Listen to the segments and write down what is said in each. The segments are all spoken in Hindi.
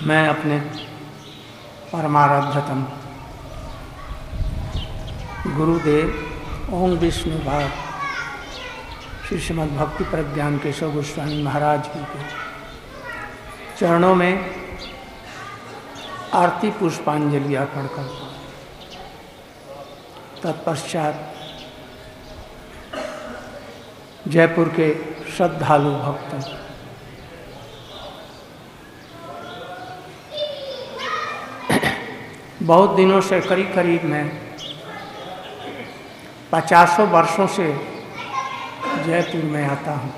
मैं अपने परमाराध्यतम गुरुदेव ओम विष्णु भाव श्री श्रीमद् भक्ति प्रज्ञान केशव गोस्वामी महाराज जी के चरणों में आरती पुष्पांजलि अर्पण करता हूँ। तत्पश्चात जयपुर के श्रद्धालु भक्तों बहुत दिनों से करीब मैं 50 वर्षों से जयपुर में आता हूँ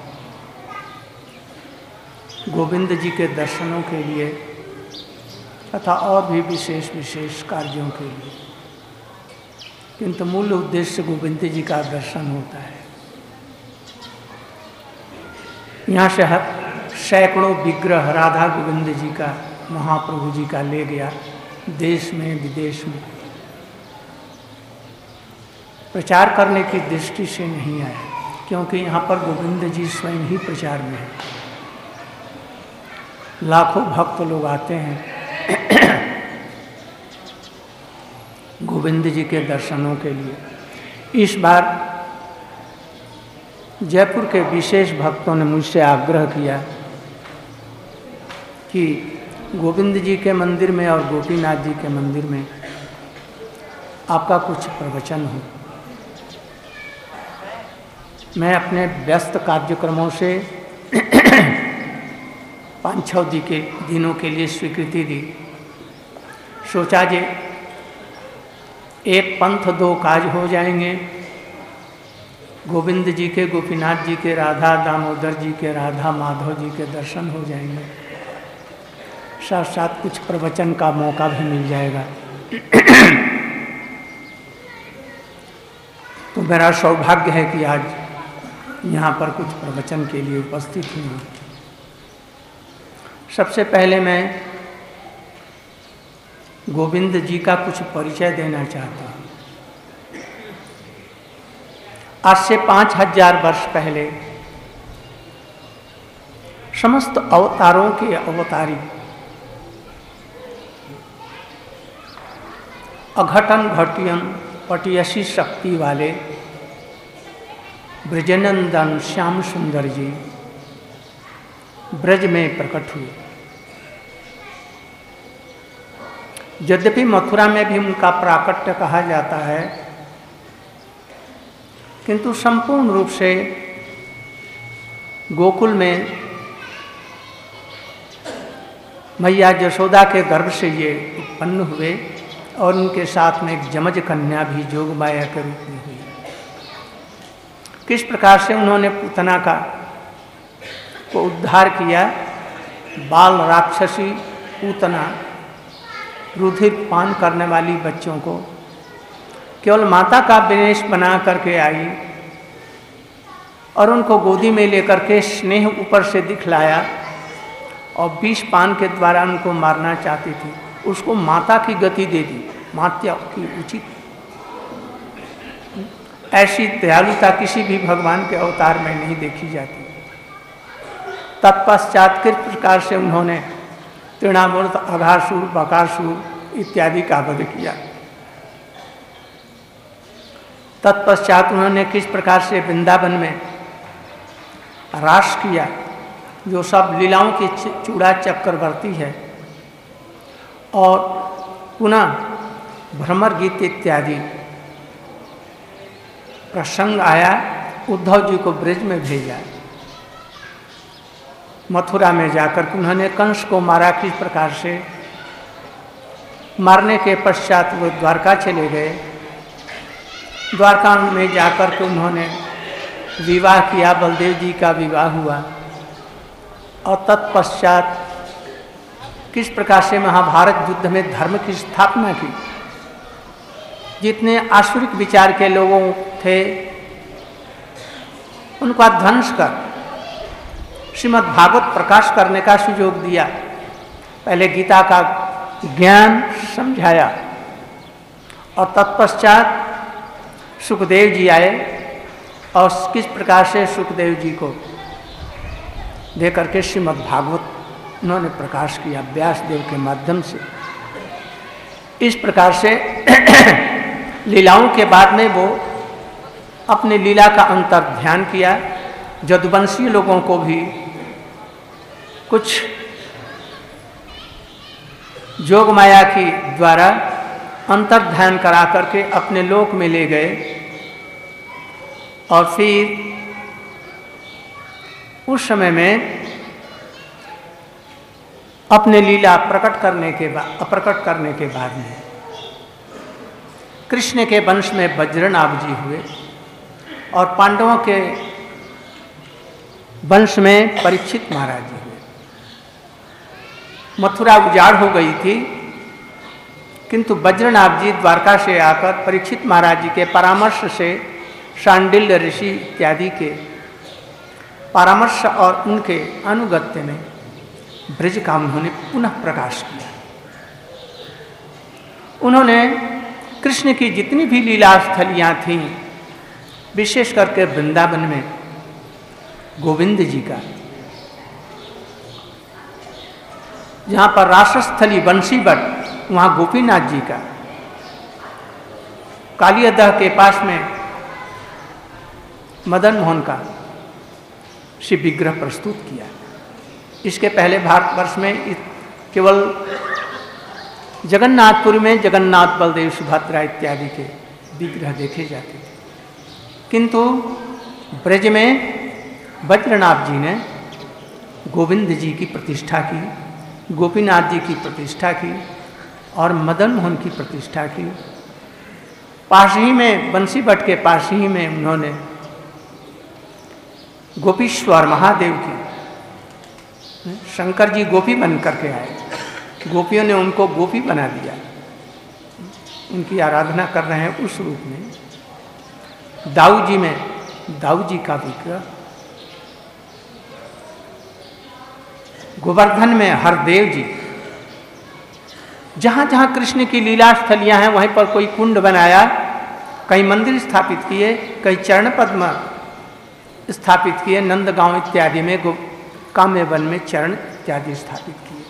गोविंद जी के दर्शनों के लिए तथा और भी विशेष कार्यों के लिए, किंतु मूल उद्देश्य गोविंद जी का दर्शन होता है। यहाँ से सैकड़ों विग्रह राधा गोविंद जी का महाप्रभु जी का ले गया देश में विदेश में, प्रचार करने की दृष्टि से नहीं आया, क्योंकि यहाँ पर गोविंद जी स्वयं ही प्रचार में है। लाखों भक्त लोग आते हैं गोविंद जी के दर्शनों के लिए। इस बार जयपुर के विशेष भक्तों ने मुझसे आग्रह किया कि गोविंद जी के मंदिर में और गोपीनाथ जी के मंदिर में आपका कुछ प्रवचन हो। मैं अपने व्यस्त कार्यक्रमों से 5-6 दिनों के लिए स्वीकृति दी। सोचा जे एक पंथ 2 काज हो जाएंगे, गोविंद जी के, गोपीनाथ जी के, राधा दामोदर जी के, राधा माधव जी के दर्शन हो जाएंगे, साथ साथ कुछ प्रवचन का मौका भी मिल जाएगा। तो मेरा सौभाग्य है कि आज यहाँ पर कुछ प्रवचन के लिए उपस्थित हूँ। सबसे पहले मैं गोविंद जी का कुछ परिचय देना चाहता हूँ। आज से 5000 वर्ष पहले समस्त अवतारों के अवतारी अघटन घटियन पटियसी शक्ति वाले ब्रजनंदन श्याम सुंदर जी ब्रज में प्रकट हुए। यद्यपि मथुरा में भी उनका प्राकट्य कहा जाता है, किंतु संपूर्ण रूप से गोकुल में मैया यशोदा के गर्भ से ये उत्पन्न हुए और उनके साथ में एक जमज कन्या भी जोगमाया के रूप में हुई। किस प्रकार से उन्होंने पूतना को उद्धार किया। बाल राक्षसी पूतना रुधिर पान करने वाली बच्चों को केवल माता का विनेश बना करके आई और उनको गोदी में लेकर के स्नेह ऊपर से दिखलाया और विष पान के द्वारा उनको मारना चाहती थी। उसको माता की गति दे दी, मात्या की उचित। ऐसी दयालुता किसी भी भगवान के अवतार में नहीं देखी जाती। तत्पश्चात किस प्रकार से उन्होंने तृणामूर्त, अघासुर, बकासुर इत्यादि का वध किया। तत्पश्चात उन्होंने किस प्रकार से वृंदावन में रास किया, जो सब लीलाओं की चूड़ा चक्रवर्ती है, और पुनः भ्रमर गीत इत्यादि प्रसंग आया। उद्धव जी को ब्रज में भेजा। मथुरा में जाकर उन्होंने कंस को मारा। किस प्रकार से मारने के पश्चात वो द्वारका चले गए। द्वारका में जाकर के उन्होंने विवाह किया, बलदेव जी का विवाह हुआ। और तत्पश्चात किस प्रकार से महाभारत युद्ध में धर्म की स्थापना की। जितने आसुरिक विचार के लोगों थे उनका ध्वंस कर श्रीमद् भागवत प्रकाश करने का सुयोग दिया। पहले गीता का ज्ञान समझाया और तत्पश्चात सुखदेव जी आए और किस प्रकार से सुखदेव जी को देकर के श्रीमद् भागवत उन्होंने प्रकाश किया व्यासदेव के माध्यम से। इस प्रकार से लीलाओं के बाद में वो अपने लीला का अंतर ध्यान किया। जदुवंशी लोगों को भी कुछ जोग माया की द्वारा अंतर ध्यान करा करके अपने लोक में ले गए और फिर उस समय में अपने लीला अप्रकट करने के बाद में कृष्ण के वंश में वज्रनाभ जी हुए और पांडवों के वंश में परीक्षित महाराज जी हुए। मथुरा उजाड़ हो गई थी, किंतु वज्रनाभ जी द्वारका से आकर परीक्षित महाराज जी के परामर्श से शांडिल्य ऋषि इत्यादि के परामर्श और उनके अनुगत्य में ब्रज का उन्होंने पुनः प्रकाश किया। उन्होंने कृष्ण की जितनी भी लीला स्थलियाँ थीं, विशेष करके वृंदावन में गोविंद जी का, जहाँ पर रासस्थली बंशीबट, वहाँ गोपीनाथ जी का, कालियादह के पास में मदन मोहन का शिव विग्रह प्रस्तुत किया। इसके पहले भारतवर्ष में केवल जगन्नाथपुरी में जगन्नाथ, बलदेव, सुभद्रा इत्यादि के विग्रह देखे जाते थे, किंतु ब्रज में वज्रनाभ जी ने गोविंद जी की प्रतिष्ठा की, गोपीनाथ जी की प्रतिष्ठा की और मदन मोहन की प्रतिष्ठा की। पास ही में बंसी भट्ट के पास ही में उन्होंने गोपीश्वर महादेव की, शंकर जी गोपी बन करके आए, गोपियों ने उनको गोपी बना दिया, उनकी आराधना कर रहे हैं उस रूप में। दाऊ जी में दाऊ जी का विग्रह, गोवर्धन में हरदेव जी, जहाँ जहाँ कृष्ण की लीला स्थलियाँ हैं वहीं पर कोई कुंड बनाया, कहीं मंदिर स्थापित किए, कहीं चरण पद्म स्थापित किए, नंदगांव इत्यादि में काम्य वन में चरण इत्यादि स्थापित किए।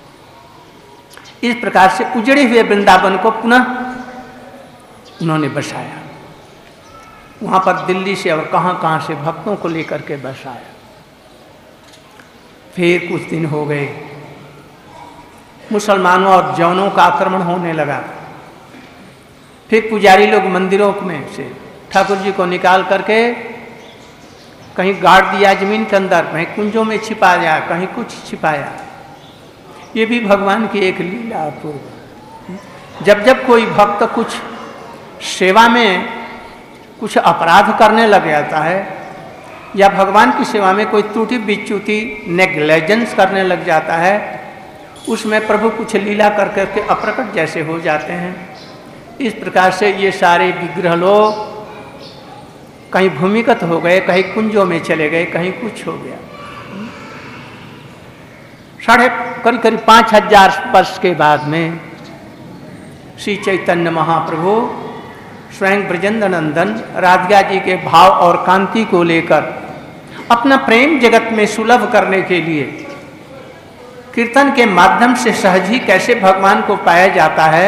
इस प्रकार से उजड़े हुए वृंदावन को पुनः उन्होंने बसाया। वहाँ पर दिल्ली से और कहाँ कहाँ से भक्तों को लेकर के बसाया। फिर कुछ दिन हो गए, मुसलमानों और जौनों का आक्रमण होने लगा। फिर पुजारी लोग मंदिरों में से ठाकुर जी को निकाल करके कहीं गाड़ दिया जमीन के अंदर, कहीं कुंजों में छिपाया, कहीं कुछ छिपाया। ये भी भगवान की एक लीला अपूर्व। जब जब कोई भक्त कुछ सेवा में कुछ अपराध करने लग जाता है या भगवान की सेवा में कोई त्रुटि बिच्युति नेग्लेजेंस करने लग जाता है, उसमें प्रभु कुछ लीला कर करके अप्रकट जैसे हो जाते हैं। इस प्रकार से ये सारे विग्रह लोग कहीं भूमिगत हो गए, कहीं कुंजों में चले गए, कहीं कुछ हो गया। करीब करीब 5000 वर्ष के बाद में श्री चैतन्य महाप्रभु स्वयं ब्रजेंद्रनंदन राधिका जी के भाव और कांति को लेकर अपना प्रेम जगत में सुलभ करने के लिए कीर्तन के माध्यम से सहज ही कैसे भगवान को पाया जाता है,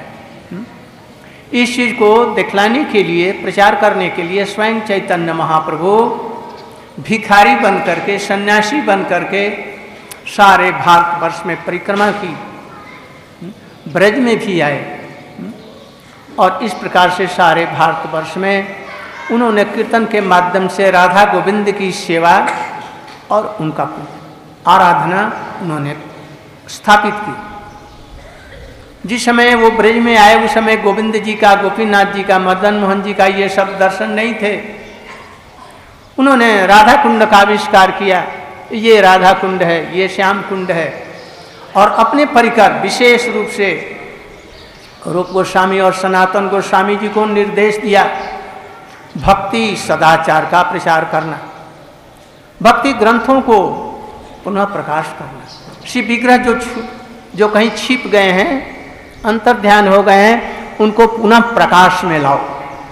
इस चीज को दिखलाने के लिए, प्रचार करने के लिए स्वयं चैतन्य महाप्रभु भिखारी बन करके, सन्यासी बन करके सारे भारतवर्ष में परिक्रमा की, ब्रज में भी आए और इस प्रकार से सारे भारतवर्ष में उन्होंने कीर्तन के माध्यम से राधा गोविंद की सेवा और उनका आराधना उन्होंने स्थापित की। जिस समय वो ब्रज में आए उस समय गोविंद जी का, गोपीनाथ जी का, मदन मोहन जी का ये सब दर्शन नहीं थे। उन्होंने राधा कुंड का आविष्कार किया, ये राधा कुंड है, ये श्याम कुंड है, और अपने परिकर विशेष रूप से रूप गोस्वामी और सनातन गोस्वामी जी को निर्देश दिया भक्ति सदाचार का प्रचार करना, भक्ति ग्रंथों को पुनः प्रकाश करना। शिव विग्रह जो कहीं छिप गए हैं, अंतर ध्यान हो गए हैं, उनको पुनः प्रकाश में लाओ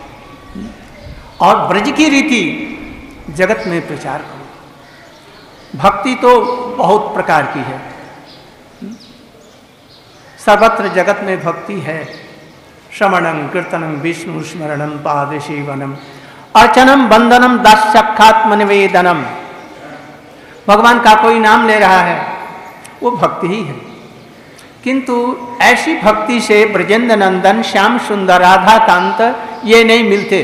और ब्रज की रीति जगत में प्रचार करो। भक्ति तो बहुत प्रकार की है, सर्वत्र जगत में भक्ति है। श्रवणं कीर्तनं विष्णु स्मरणं पाद सेवनम अर्चनम वंदनम दास्यखात्म निवेदनम। भगवान का कोई नाम ले रहा है वो भक्ति ही है, किंतु ऐसी भक्ति से ब्रजेंद्र नंदन, श्याम सुंदर, राधा कांत ये नहीं मिलते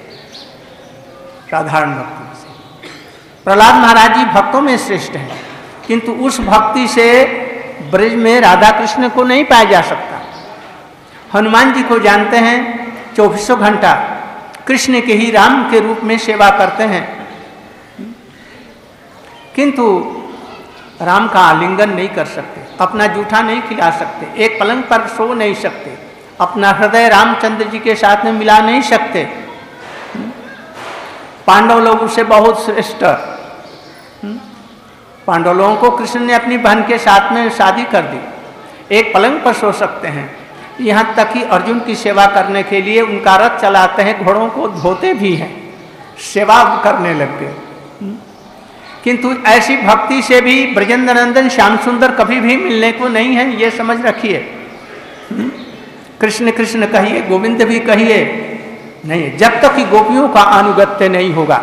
साधारण भक्ति से। प्रहलाद महाराज जी भक्तों में श्रेष्ठ हैं, किंतु उस भक्ति से ब्रज में राधा कृष्ण को नहीं पाया जा सकता। हनुमान जी को जानते हैं, 24 घंटा कृष्ण के ही राम के रूप में सेवा करते हैं, किंतु राम का आलिंगन नहीं कर सकते, अपना जूठा नहीं खिला सकते, एक पलंग पर सो नहीं सकते, अपना हृदय रामचंद्र जी के साथ में मिला नहीं सकते। पांडव लोगों से बहुत श्रेष्ठ, पांडव लोगों को कृष्ण ने अपनी बहन के साथ में शादी कर दी, एक पलंग पर सो सकते हैं। यहाँ तक कि अर्जुन की सेवा करने के लिए उनका रथ चलाते हैं, घोड़ों को धोते भी हैं, सेवा करने लग गए। किंतु ऐसी भक्ति से भी ब्रजेंद्र नंदन श्याम सुंदर कभी भी मिलने को नहीं है, ये समझ रखिए। कृष्ण कृष्ण कहिए, गोविंद भी कहिए, नहीं, जब तक कि गोपियों का अनुगत्य नहीं होगा।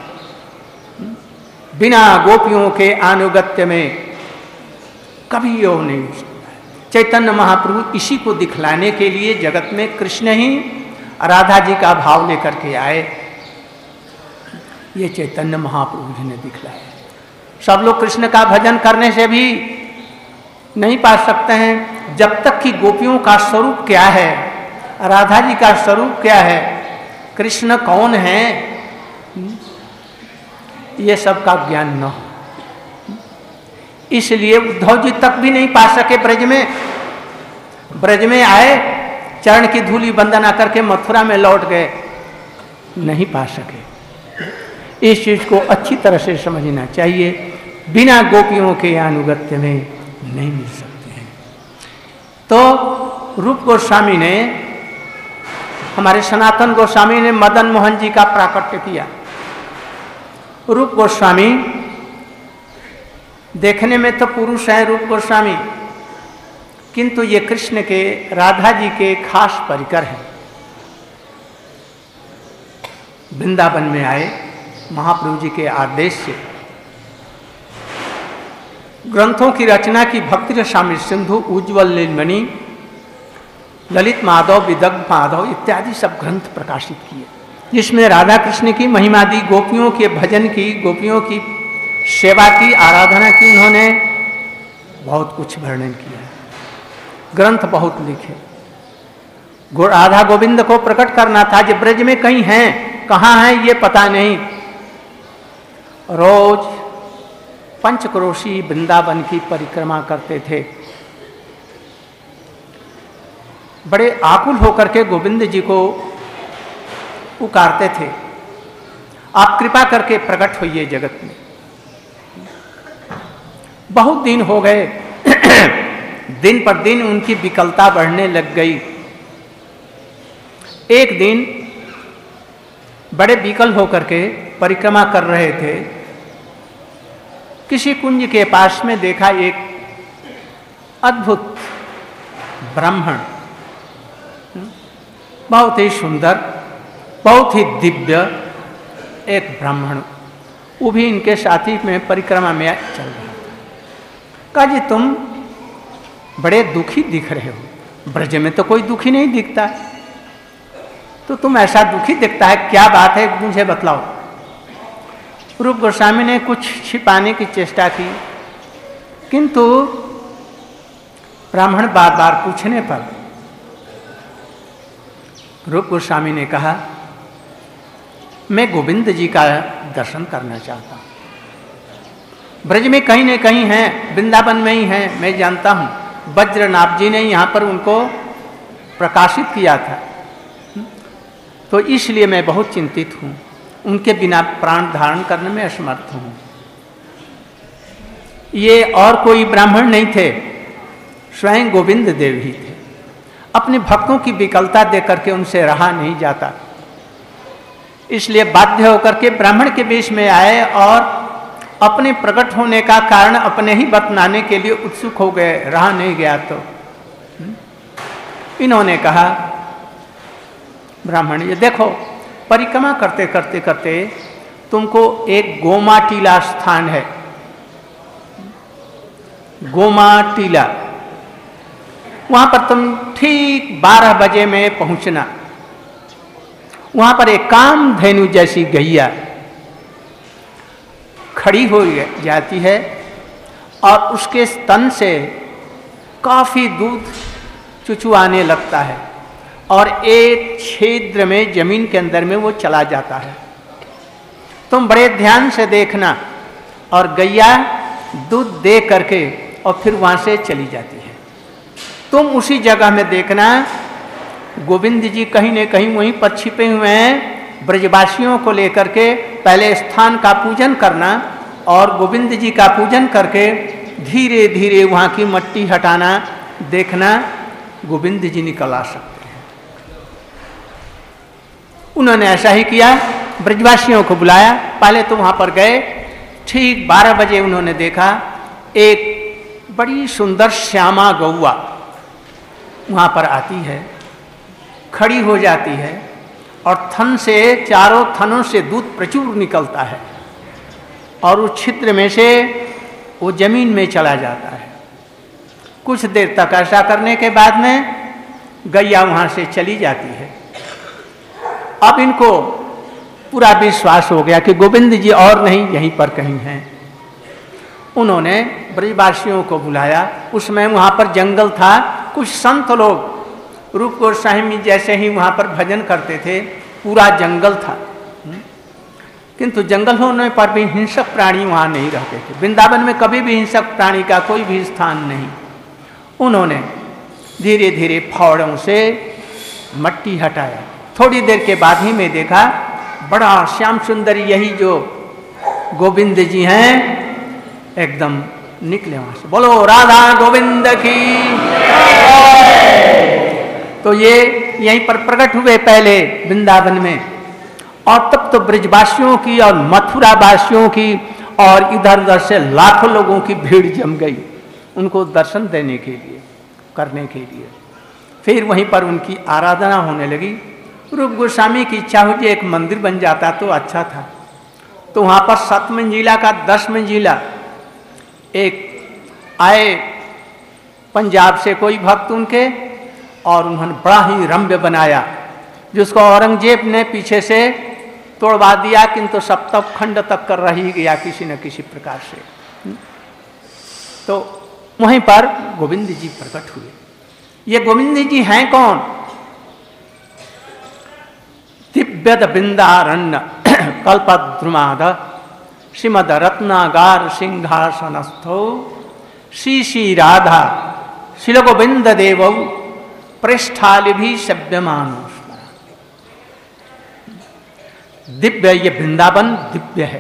बिना गोपियों के अनुगत्य में कभी योग नहीं हो सकता। चैतन्य महाप्रभु इसी को दिखलाने के लिए जगत में कृष्ण ही राधा जी का भाव लेकर के आए। ये चैतन्य महाप्रभु जी ने दिखलाया। सब लोग कृष्ण का भजन करने से भी नहीं पा सकते हैं जब तक कि गोपियों का स्वरूप क्या है, राधा जी का स्वरूप क्या है, कृष्ण कौन है, ये सब का ज्ञान न हो। इसलिए उद्धव जी तक भी नहीं पा सके ब्रज में आए, चरण की धूली वंदना करके मथुरा में लौट गए, नहीं पा सके। इस चीज को अच्छी तरह से समझना चाहिए, बिना गोपियों के अनुगत्य में नहीं मिल सकते हैं। तो रूप गोस्वामी ने, हमारे सनातन गोस्वामी ने मदन मोहन जी का प्राकट्य किया। रूप गोस्वामी देखने में तो पुरुष है रूप गोस्वामी, किंतु ये कृष्ण के, राधा जी के खास परिकर हैं। वृंदावन में आए महाप्रभु जी के आदेश से, ग्रंथों की रचना की, भक्ति रसामृत सिंधु, उज्ज्वल नीलमणि, ललित माधव, विदग्ध माधव इत्यादि सब ग्रंथ प्रकाशित किए, जिसमें राधा कृष्ण की महिमा दी, गोपियों के भजन की, गोपियों की सेवा की, आराधना की, उन्होंने बहुत कुछ वर्णन किया, ग्रंथ बहुत लिखे। राधा गोविंद को प्रकट करना था, जो ब्रज में कहीं हैं, कहाँ हैं ये पता नहीं। रोज पंचक्रोशी वृंदावन की परिक्रमा करते थे, बड़े आकुल होकर के गोविंद जी को पुकारते थे, आप कृपा करके प्रकट होइए जगत में। बहुत दिन हो गए, दिन पर दिन उनकी विकलता बढ़ने लग गई। एक दिन बड़े विकल होकर के परिक्रमा कर रहे थे, किसी कुंज के पास में देखा एक अद्भुत ब्राह्मण, बहुत ही सुंदर, बहुत ही दिव्य एक ब्राह्मण, वो भी इनके साथी में परिक्रमा में चल रहा था। कहा जी तुम बड़े दुखी दिख रहे हो, ब्रज में तो कोई दुखी नहीं दिखता, तो तुम ऐसा दुखी दिखता है, क्या बात है मुझे बतलाओ। रूप गोस्वामी ने कुछ छिपाने की चेष्टा की, किंतु ब्राह्मण बार बार पूछने पर रूप गोस्वामी ने कहा, मैं गोविंद जी का दर्शन करना चाहता हूँ, ब्रज में कहीं न कहीं हैं, वृंदावन में ही हैं, मैं जानता हूँ, वज्रनाभ जी ने यहाँ पर उनको प्रकाशित किया था, तो इसलिए मैं बहुत चिंतित हूँ, उनके बिना प्राण धारण करने में असमर्थ हूँ। ये और कोई ब्राह्मण नहीं थे, स्वयं गोविंद देव ही थे। अपने भक्तों की विकलता देख करके उनसे रहा नहीं जाता, इसलिए बाध्य होकर के ब्राह्मण के वेश में आए और अपने प्रकट होने का कारण अपने ही बतलाने के लिए उत्सुक हो गए, रहा नहीं गया तो इन्होंने कहा ब्राह्मण, ये देखो परिक्रमा करते करते करते तुमको एक गोमा टीला स्थान है, गोमा टीला, वहां पर तुम ठीक 12 बजे में पहुंचना। वहां पर एक कामधेनु जैसी गैया खड़ी हो जाती है और उसके स्तन से काफी दूध चुचुआने लगता है और एक छिद्र में जमीन के अंदर में वो चला जाता है। तुम बड़े ध्यान से देखना और गैया दूध दे करके और फिर वहां से चली जाती है। तुम उसी जगह में देखना गोविंद जी कहीं न कहीं वहीं पर छिपे हुए हैं। ब्रजवासियों को लेकर के पहले स्थान का पूजन करना और गोविंद जी का पूजन करके धीरे धीरे वहाँ की मट्टी हटाना, देखना गोविंद जी निकल आ सकते हैं। उन्होंने ऐसा ही किया, ब्रजवासियों को बुलाया। पहले तो वहाँ पर गए, ठीक 12 बजे उन्होंने देखा एक बड़ी सुंदर श्यामा गौआ वहाँ पर आती है, खड़ी हो जाती है और थन से, चारों थनों से दूध प्रचुर निकलता है और उस छिद्र में से वो जमीन में चला जाता है। कुछ देर तक ऐसा करने के बाद में गैया वहाँ से चली जाती है। अब इनको पूरा विश्वास हो गया कि गोविंद जी और नहीं यहीं पर कहीं हैं। उन्होंने ब्रजवासियों को बुलाया। उस समय वहाँ पर जंगल था, कुछ संत लोग रूप गोस्वामी जैसे ही वहाँ पर भजन करते थे, पूरा जंगल था। किंतु जंगल होने पर भी हिंसक प्राणी वहाँ नहीं रहते थे। वृंदावन में कभी भी हिंसक प्राणी का कोई भी स्थान नहीं। उन्होंने धीरे धीरे फावड़ों से मट्टी हटाया। थोड़ी देर के बाद ही मैं देखा बड़ा श्याम सुंदर यही जो गोविंद जी हैं एकदम निकले वहां से। बोलो राधा गोविंद की। तो ये यहीं पर प्रकट हुए पहले वृंदावन में, और तब तो ब्रजवासियों की और मथुरा वासियों की और इधर उधर से लाखों लोगों की भीड़ जम गई उनको दर्शन देने के लिए, करने के लिए। फिर वहीं पर उनकी आराधना होने लगी। रूप गोस्वामी की इच्छा हुई एक मंदिर बन जाता तो अच्छा था। तो वहाँ पर 7 मंजिला का 10 मंजिला एक आए पंजाब से कोई भक्त उनके, और उन्होंने बड़ा ही रम्य बनाया, जिसको औरंगजेब ने पीछे से तोड़वा दिया, किंतु सप्तम खंड तक कर रही गया किसी न किसी प्रकार से। तो वहीं पर गोविंद जी प्रकट हुए। ये गोविंद जी हैं कौन? दिव्यद बिंदारण्य कल्पद्रुमाद श्रीमद रत्नागार सिंहासनस्थो श्री श्री राधा शिल गोविंद देव पृष्ठालि भी सभ्यमानो। दिव्य, ये वृंदावन दिव्य है।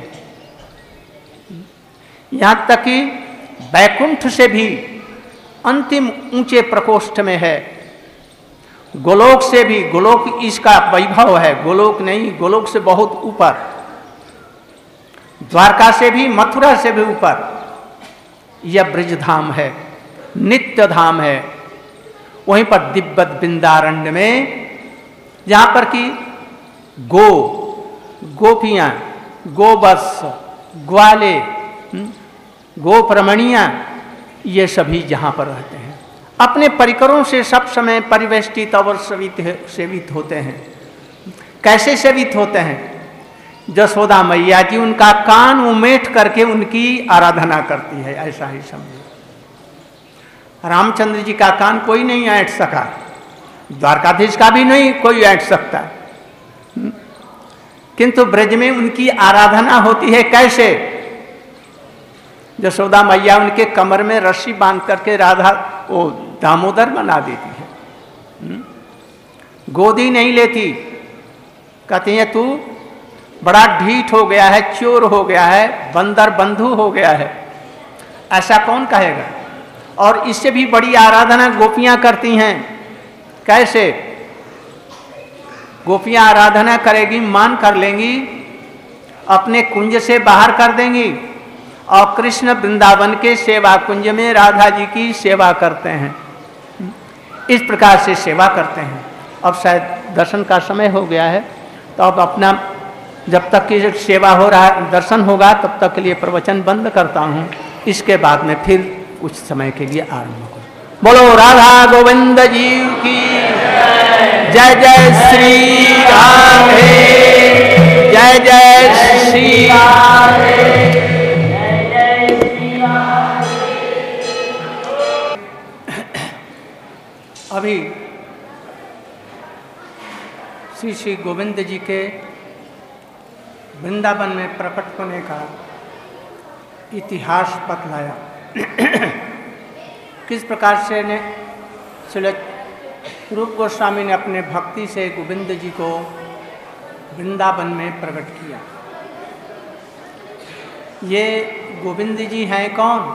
यहां तक कि वैकुंठ से भी अंतिम ऊंचे प्रकोष्ठ में है। गोलोक से भी, गोलोक इसका वैभव है, गोलोक नहीं, गोलोक से बहुत ऊपर, द्वारका से भी, मथुरा से भी ऊपर यह ब्रजधाम है, नित्य धाम है। वहीं पर दिव्य वृंदारण्य में, जहां पर कि गोपियां, गोवत्स, ग्वाले, गोप्रमणियां, ये सभी जहां पर रहते हैं अपने परिकरों से सब समय परिवेष्टित और सेवित होते हैं। कैसे सेवित होते हैं? जसोदा मैया जी उनका कान उमेट करके उनकी आराधना करती है, ऐसा ही समझो। रामचंद्र जी का कान कोई नहीं ऐंठ सका, द्वारकाधीश का भी नहीं कोई ऐंठ सकता, किंतु ब्रज में उनकी आराधना होती है। कैसे? जसोदा मैया उनके कमर में रस्सी बांध करके राधा वो दामोदर बना देती है, गोदी नहीं लेती। कहती है तू बड़ा ढीठ हो गया है, चोर हो गया है, बंदर बंधु हो गया है, ऐसा कौन कहेगा? और इससे भी बड़ी आराधना गोपियां करती हैं। कैसे? गोपियां आराधना करेगी, मान कर लेंगी, अपने कुंज से बाहर कर देंगी और कृष्ण वृंदावन के सेवा कुंज में राधा जी की सेवा करते हैं। इस प्रकार से सेवा करते हैं। अब शायद दर्शन का समय हो गया है, तो अब अपना जब तक की सेवा हो रहा है, दर्शन होगा, तब तक के लिए प्रवचन बंद करता हूँ। इसके बाद में फिर कुछ समय के लिए आरंभ करूँ। बोलो राधा गोविंद जी की जय। जय श्री राधे, जय जय श्री राधे। अभी श्री श्री गोविंद जी के वृंदावन में प्रकट होने का इतिहास बतलाया। किस प्रकार से ने श्री रूप गोस्वामी ने अपने भक्ति से गोविंद जी को वृंदावन में प्रकट किया। ये गोविंद जी हैं कौन?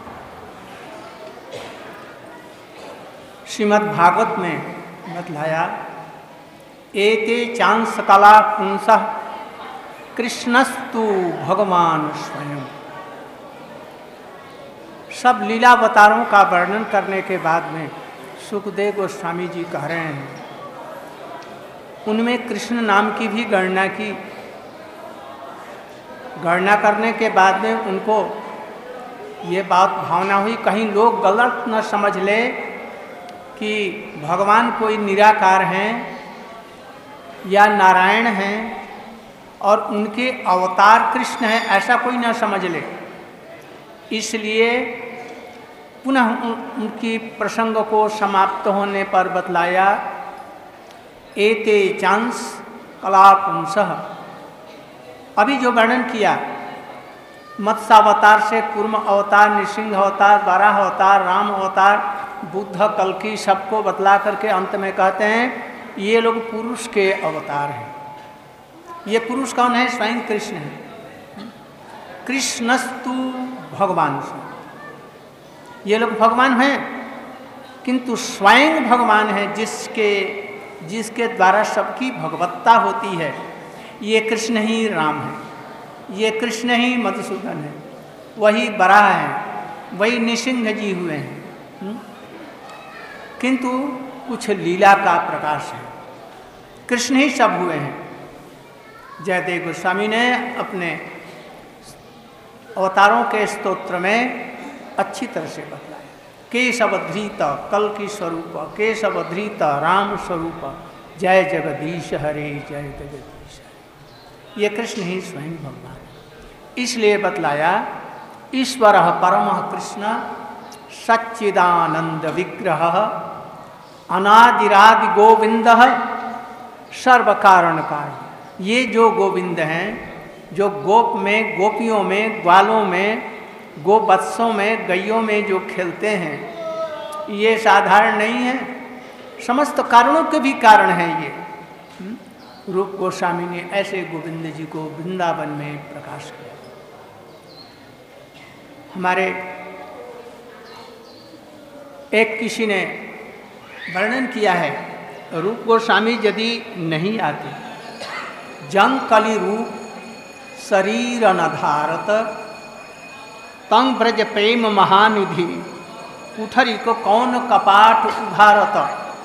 श्रीमद् भागवत में बतलाया, एते चांस कला पुंसः कृष्णस्तु भगवान स्वयं। सब लीलावतारों का वर्णन करने के बाद में सुखदेव गोस्वामी जी कह रहे हैं, उनमें कृष्ण नाम की भी गणना की। गणना करने के बाद में उनको ये बात भावना हुई, कहीं लोग गलत न समझ ले कि भगवान कोई निराकार हैं या नारायण हैं और उनके अवतार कृष्ण हैं, ऐसा कोई न समझ ले। इसलिए पुनः उनकी प्रसंग को समाप्त होने पर बतलाया, एते चांस कला पुंसः। अभी जो वर्णन किया, मत्स्यावतार से कूर्म अवतार, नृसिंह अवतार, वराह अवतार, राम अवतार, बुद्ध, कल्कि, सबको बतला करके अंत में कहते हैं ये लोग पुरुष के अवतार हैं। ये पुरुष कौन है? स्वयं कृष्ण है। कृष्णस्तु भगवान से, ये लोग भगवान हैं, किंतु स्वयं भगवान है जिसके द्वारा सबकी भगवत्ता होती है। ये कृष्ण ही राम है, ये कृष्ण ही मधुसूदन है, वही बराह है, वही नृसिंह जी हुए हैं। किंतु कुछ लीला का प्रकाश है, कृष्ण ही सब हुए हैं। जयदेव गोस्वामी ने अपने अवतारों के स्तोत्र में अच्छी तरह से बतलाया। केशवधृत कल्कि स्वरूप, केशवधृत राम स्वरूप, जय जगदीश हरे, जय जगदीश हरे। ये कृष्ण ही स्वयं भगवान है। इसलिए बतलाया, ईश्वर परम कृष्ण सच्चिदानंद विग्रह अनादिरादि गोविंद सर्व कारण कारण। ये जो गोविंद हैं, जो गोप में, गोपियों में, ग्वालों में, गोवत्सों में, गैयों में जो खेलते हैं, ये साधारण नहीं है, समस्त कारणों के भी कारण हैं ये। रूप गोस्वामी ने ऐसे गोविंद जी को वृंदावन में प्रकाश किया। हमारे एक किसी ने वर्णन किया है, रूप गोस्वामी यदि नहीं आते, जंग कली रूप शरीर न धारत, तंग ब्रज प्रेम महानिधि, कुठरी को कौन कपाट उधारत।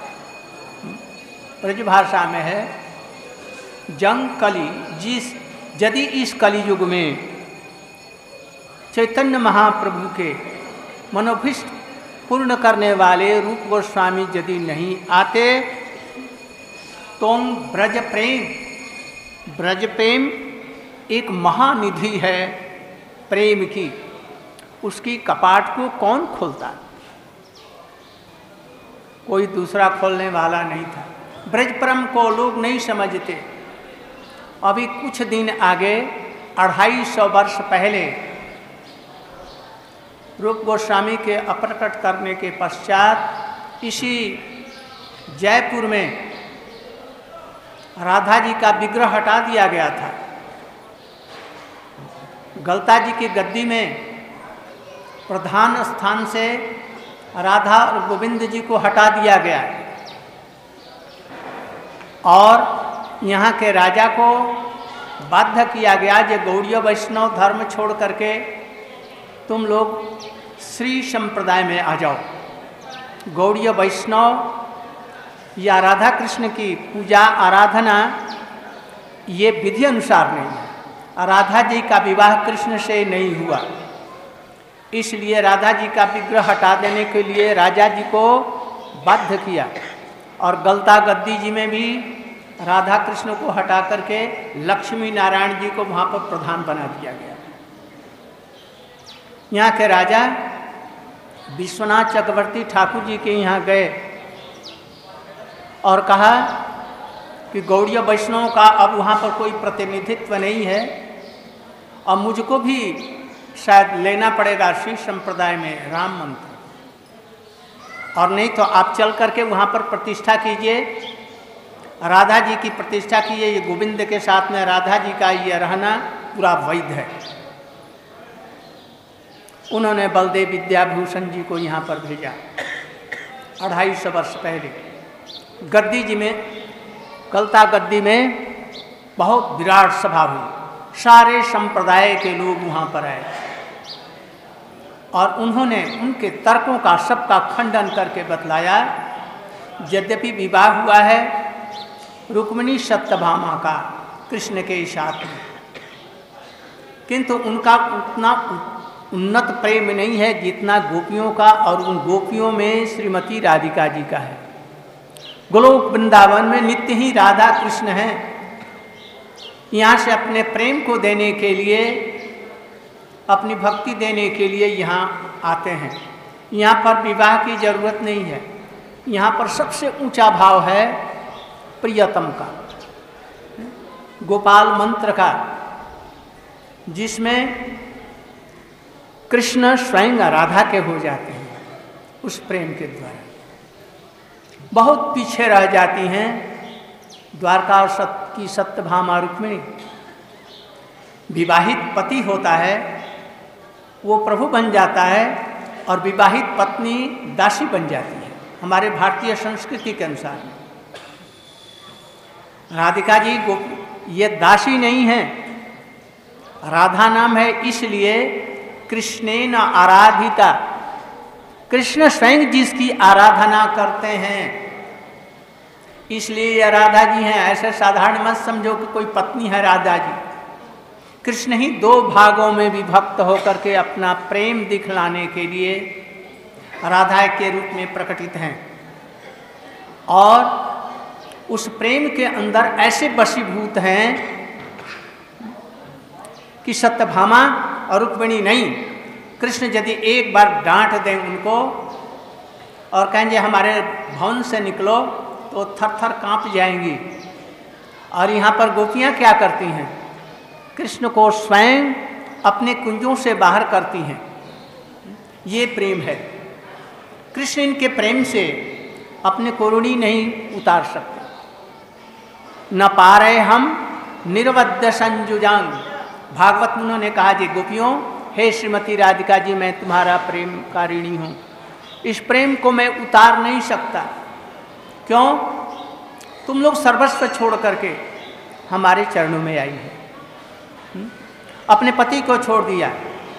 ब्रज भाषा में है, जंग कली, यदि इस कलियुग में चैतन्य महाप्रभु के मनोभिष्ट पूर्ण करने वाले रूप गोस्वामी यदि नहीं आते, तो ब्रज प्रेम एक महानिधि है प्रेम की, उसकी कपाट को कौन खोलता? कोई दूसरा खोलने वाला नहीं था। ब्रज प्रेम को लोग नहीं समझते। अभी कुछ दिन आगे 250 वर्ष पहले रूप गोस्वामी के अप्रकट करने के पश्चात इसी जयपुर में राधा जी का विग्रह हटा दिया गया था। गलता जी की गद्दी में प्रधान स्थान से राधा और गोविंद जी को हटा दिया गया और यहाँ के राजा को बाध्य किया गया कि गौड़ीय वैष्णव धर्म छोड़ करके तुम लोग श्री संप्रदाय में आ जाओ। गौड़ीय वैष्णव या राधा कृष्ण की पूजा आराधना ये विधि अनुसार नहीं है। राधा जी का विवाह कृष्ण से नहीं हुआ, इसलिए राधा जी का विग्रह हटा देने के लिए राजा जी को बाध्य किया। और गलता गद्दी जी में भी राधा कृष्ण को हटा करके लक्ष्मी नारायण जी को वहाँ पर प्रधान बना दिया गया। यहाँ के राजा विश्वनाथ चक्रवर्ती ठाकुर जी के यहाँ गए और कहा कि गौड़ीय वैष्णव का अब वहाँ पर कोई प्रतिनिधित्व नहीं है और मुझको भी शायद लेना पड़ेगा श्री संप्रदाय में राम मंत्र, और नहीं तो आप चल करके वहाँ पर प्रतिष्ठा कीजिए, राधा जी की प्रतिष्ठा कीजिए। ये गोविंद के साथ में राधा जी का ये रहना पूरा वैध है। उन्होंने बलदेव विद्याभूषण जी को यहाँ पर भेजा 250 वर्ष पहले। गद्दी जी में, कलता गद्दी में बहुत विराट सभा हुई, सारे संप्रदाय के लोग वहाँ पर आए और उन्होंने उनके तर्कों का सबका खंडन करके बतलाया। यद्यपि विवाह हुआ है रुक्मिणी सत्यभामा का कृष्ण के साथ में, किंतु उनका उतना उन्नत प्रेम नहीं है जितना गोपियों का, और उन गोपियों में श्रीमती राधिका जी का है। गोलोक वृंदावन में नित्य ही राधा कृष्ण हैं। यहाँ से अपने प्रेम को देने के लिए, अपनी भक्ति देने के लिए यहाँ आते हैं। यहाँ पर विवाह की जरूरत नहीं है। यहाँ पर सबसे ऊंचा भाव है प्रियतम का, गोपाल मंत्र का, जिसमें कृष्ण स्वयं राधा के हो जाते हैं उस प्रेम के द्वारा। बहुत पीछे रह जाती हैं द्वारका की सत्यभामा रुक्मिणी। विवाहित पति होता है वो प्रभु बन जाता है और विवाहित पत्नी दासी बन जाती है हमारे भारतीय संस्कृति के अनुसार। राधिका जी ये दासी नहीं है, राधा नाम है, इसलिए कृष्णेन आराधिता, कृष्ण स्वयं जिसकी आराधना करते हैं इसलिए ये राधा जी हैं। ऐसे साधारण मत समझो कि कोई पत्नी है राधा जी। कृष्ण ही दो भागों में विभक्त होकर के अपना प्रेम दिखलाने के लिए राधा के रूप में प्रकटित हैं, और उस प्रेम के अंदर ऐसे वशीभूत हैं कि सत्यभामा और रुक्मिणी नहीं, कृष्ण यदि एक बार डांट दें उनको और कहेंगे हमारे भवन से निकलो तो थर थर कांप जाएंगी। और यहाँ पर गोपियाँ क्या करती हैं? कृष्ण को स्वयं अपने कुंजों से बाहर करती हैं। ये प्रेम है। कृष्ण इनके प्रेम से अपने कोरुणी नहीं उतार सकते। न पारे हम निर्वद्य संजुजांग, भागवत में उन्होंने कहा जी गोपियों, हे श्रीमती राधिका जी, मैं तुम्हारा प्रेम कारिणी हूँ, इस प्रेम को मैं उतार नहीं सकता। क्यों? तुम लोग सर्वस्व छोड़ करके हमारे चरणों में आई है। अपने पति को छोड़ दिया,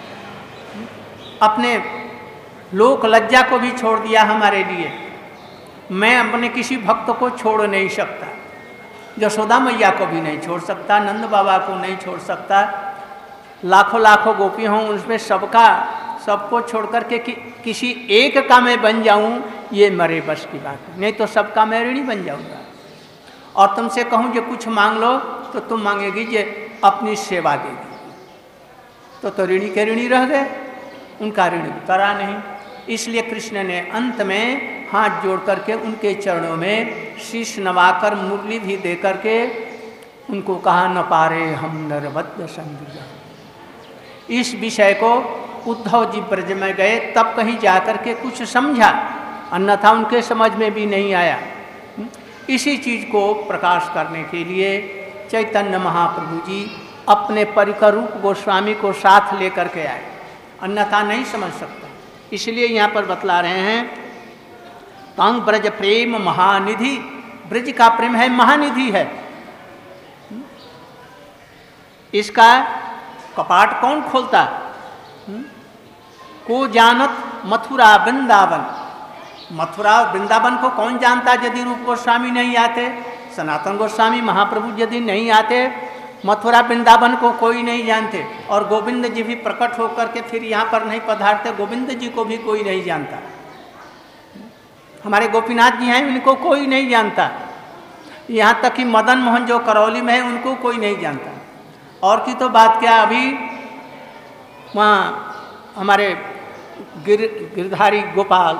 अपने लोक लज्जा को भी छोड़ दिया हमारे लिए। मैं अपने किसी भक्त को छोड़ नहीं सकता, यशोदा मैया को भी नहीं छोड़ सकता, नंद बाबा को नहीं छोड़ सकता। लाखों लाखों गोपी हों, उसमें सबको छोड़ करके किसी एक का मैं बन जाऊं, ये मरे बस की बात है। नहीं तो सबका मैं ऋणी बन जाऊंगा। और तुमसे कहूं जो कुछ मांग लो तो तुम मांगेगी जे अपनी सेवा देगी, तो ऋणी के ऋणी रह गए, उनका ऋण उतरा नहीं। इसलिए कृष्ण ने अंत में हाथ जोड़ करके उनके चरणों में शीश नवाकर मुरली भी दे करके उनको कहा न पारे हम नरवद्य संजुजा। इस विषय को उद्धव जी ब्रज में गए तब कहीं जाकर के कुछ समझा, अन्यथा उनके समझ में भी नहीं आया। इसी चीज को प्रकाश करने के लिए चैतन्य महाप्रभु जी अपने परिकर रूप गोस्वामी को साथ लेकर के आए, अन्यथा नहीं समझ सकता। इसलिए यहाँ पर बतला रहे हैं तंग ब्रज प्रेम महानिधि, ब्रज का प्रेम है महानिधि है। इसका कपाट कौन खोलता? को जानत मथुरा वृंदावन, मथुरा और वृंदावन को कौन जानता यदि रूप गोस्वामी नहीं आते, सनातन गोस्वामी महाप्रभु यदि नहीं आते, मथुरा वृंदावन को कोई नहीं जानते। और गोविंद जी भी प्रकट होकर के फिर यहाँ पर नहीं पधारते, गोविंद जी को भी कोई नहीं जानता। हमारे गोपीनाथ जी हैं, इनको कोई नहीं जानता। यहाँ तक कि मदन मोहन जो करौली में है उनको कोई नहीं जानता। और की तो बात क्या, अभी वहाँ हमारे गिरधारी गोपाल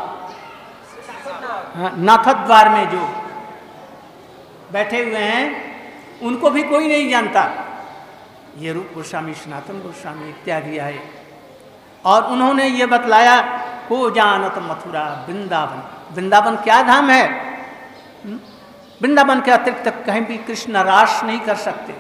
नाथद्वार में जो बैठे हुए हैं उनको भी कोई नहीं जानता। ये रूप गोस्वामी, सनातन गोस्वामी इत्यादि आए और उन्होंने ये बतलाया, को जानत मथुरा वृंदावन। वृंदावन क्या धाम है? वृंदावन के अतिरिक्त कहीं भी कृष्ण रास नहीं कर सकते,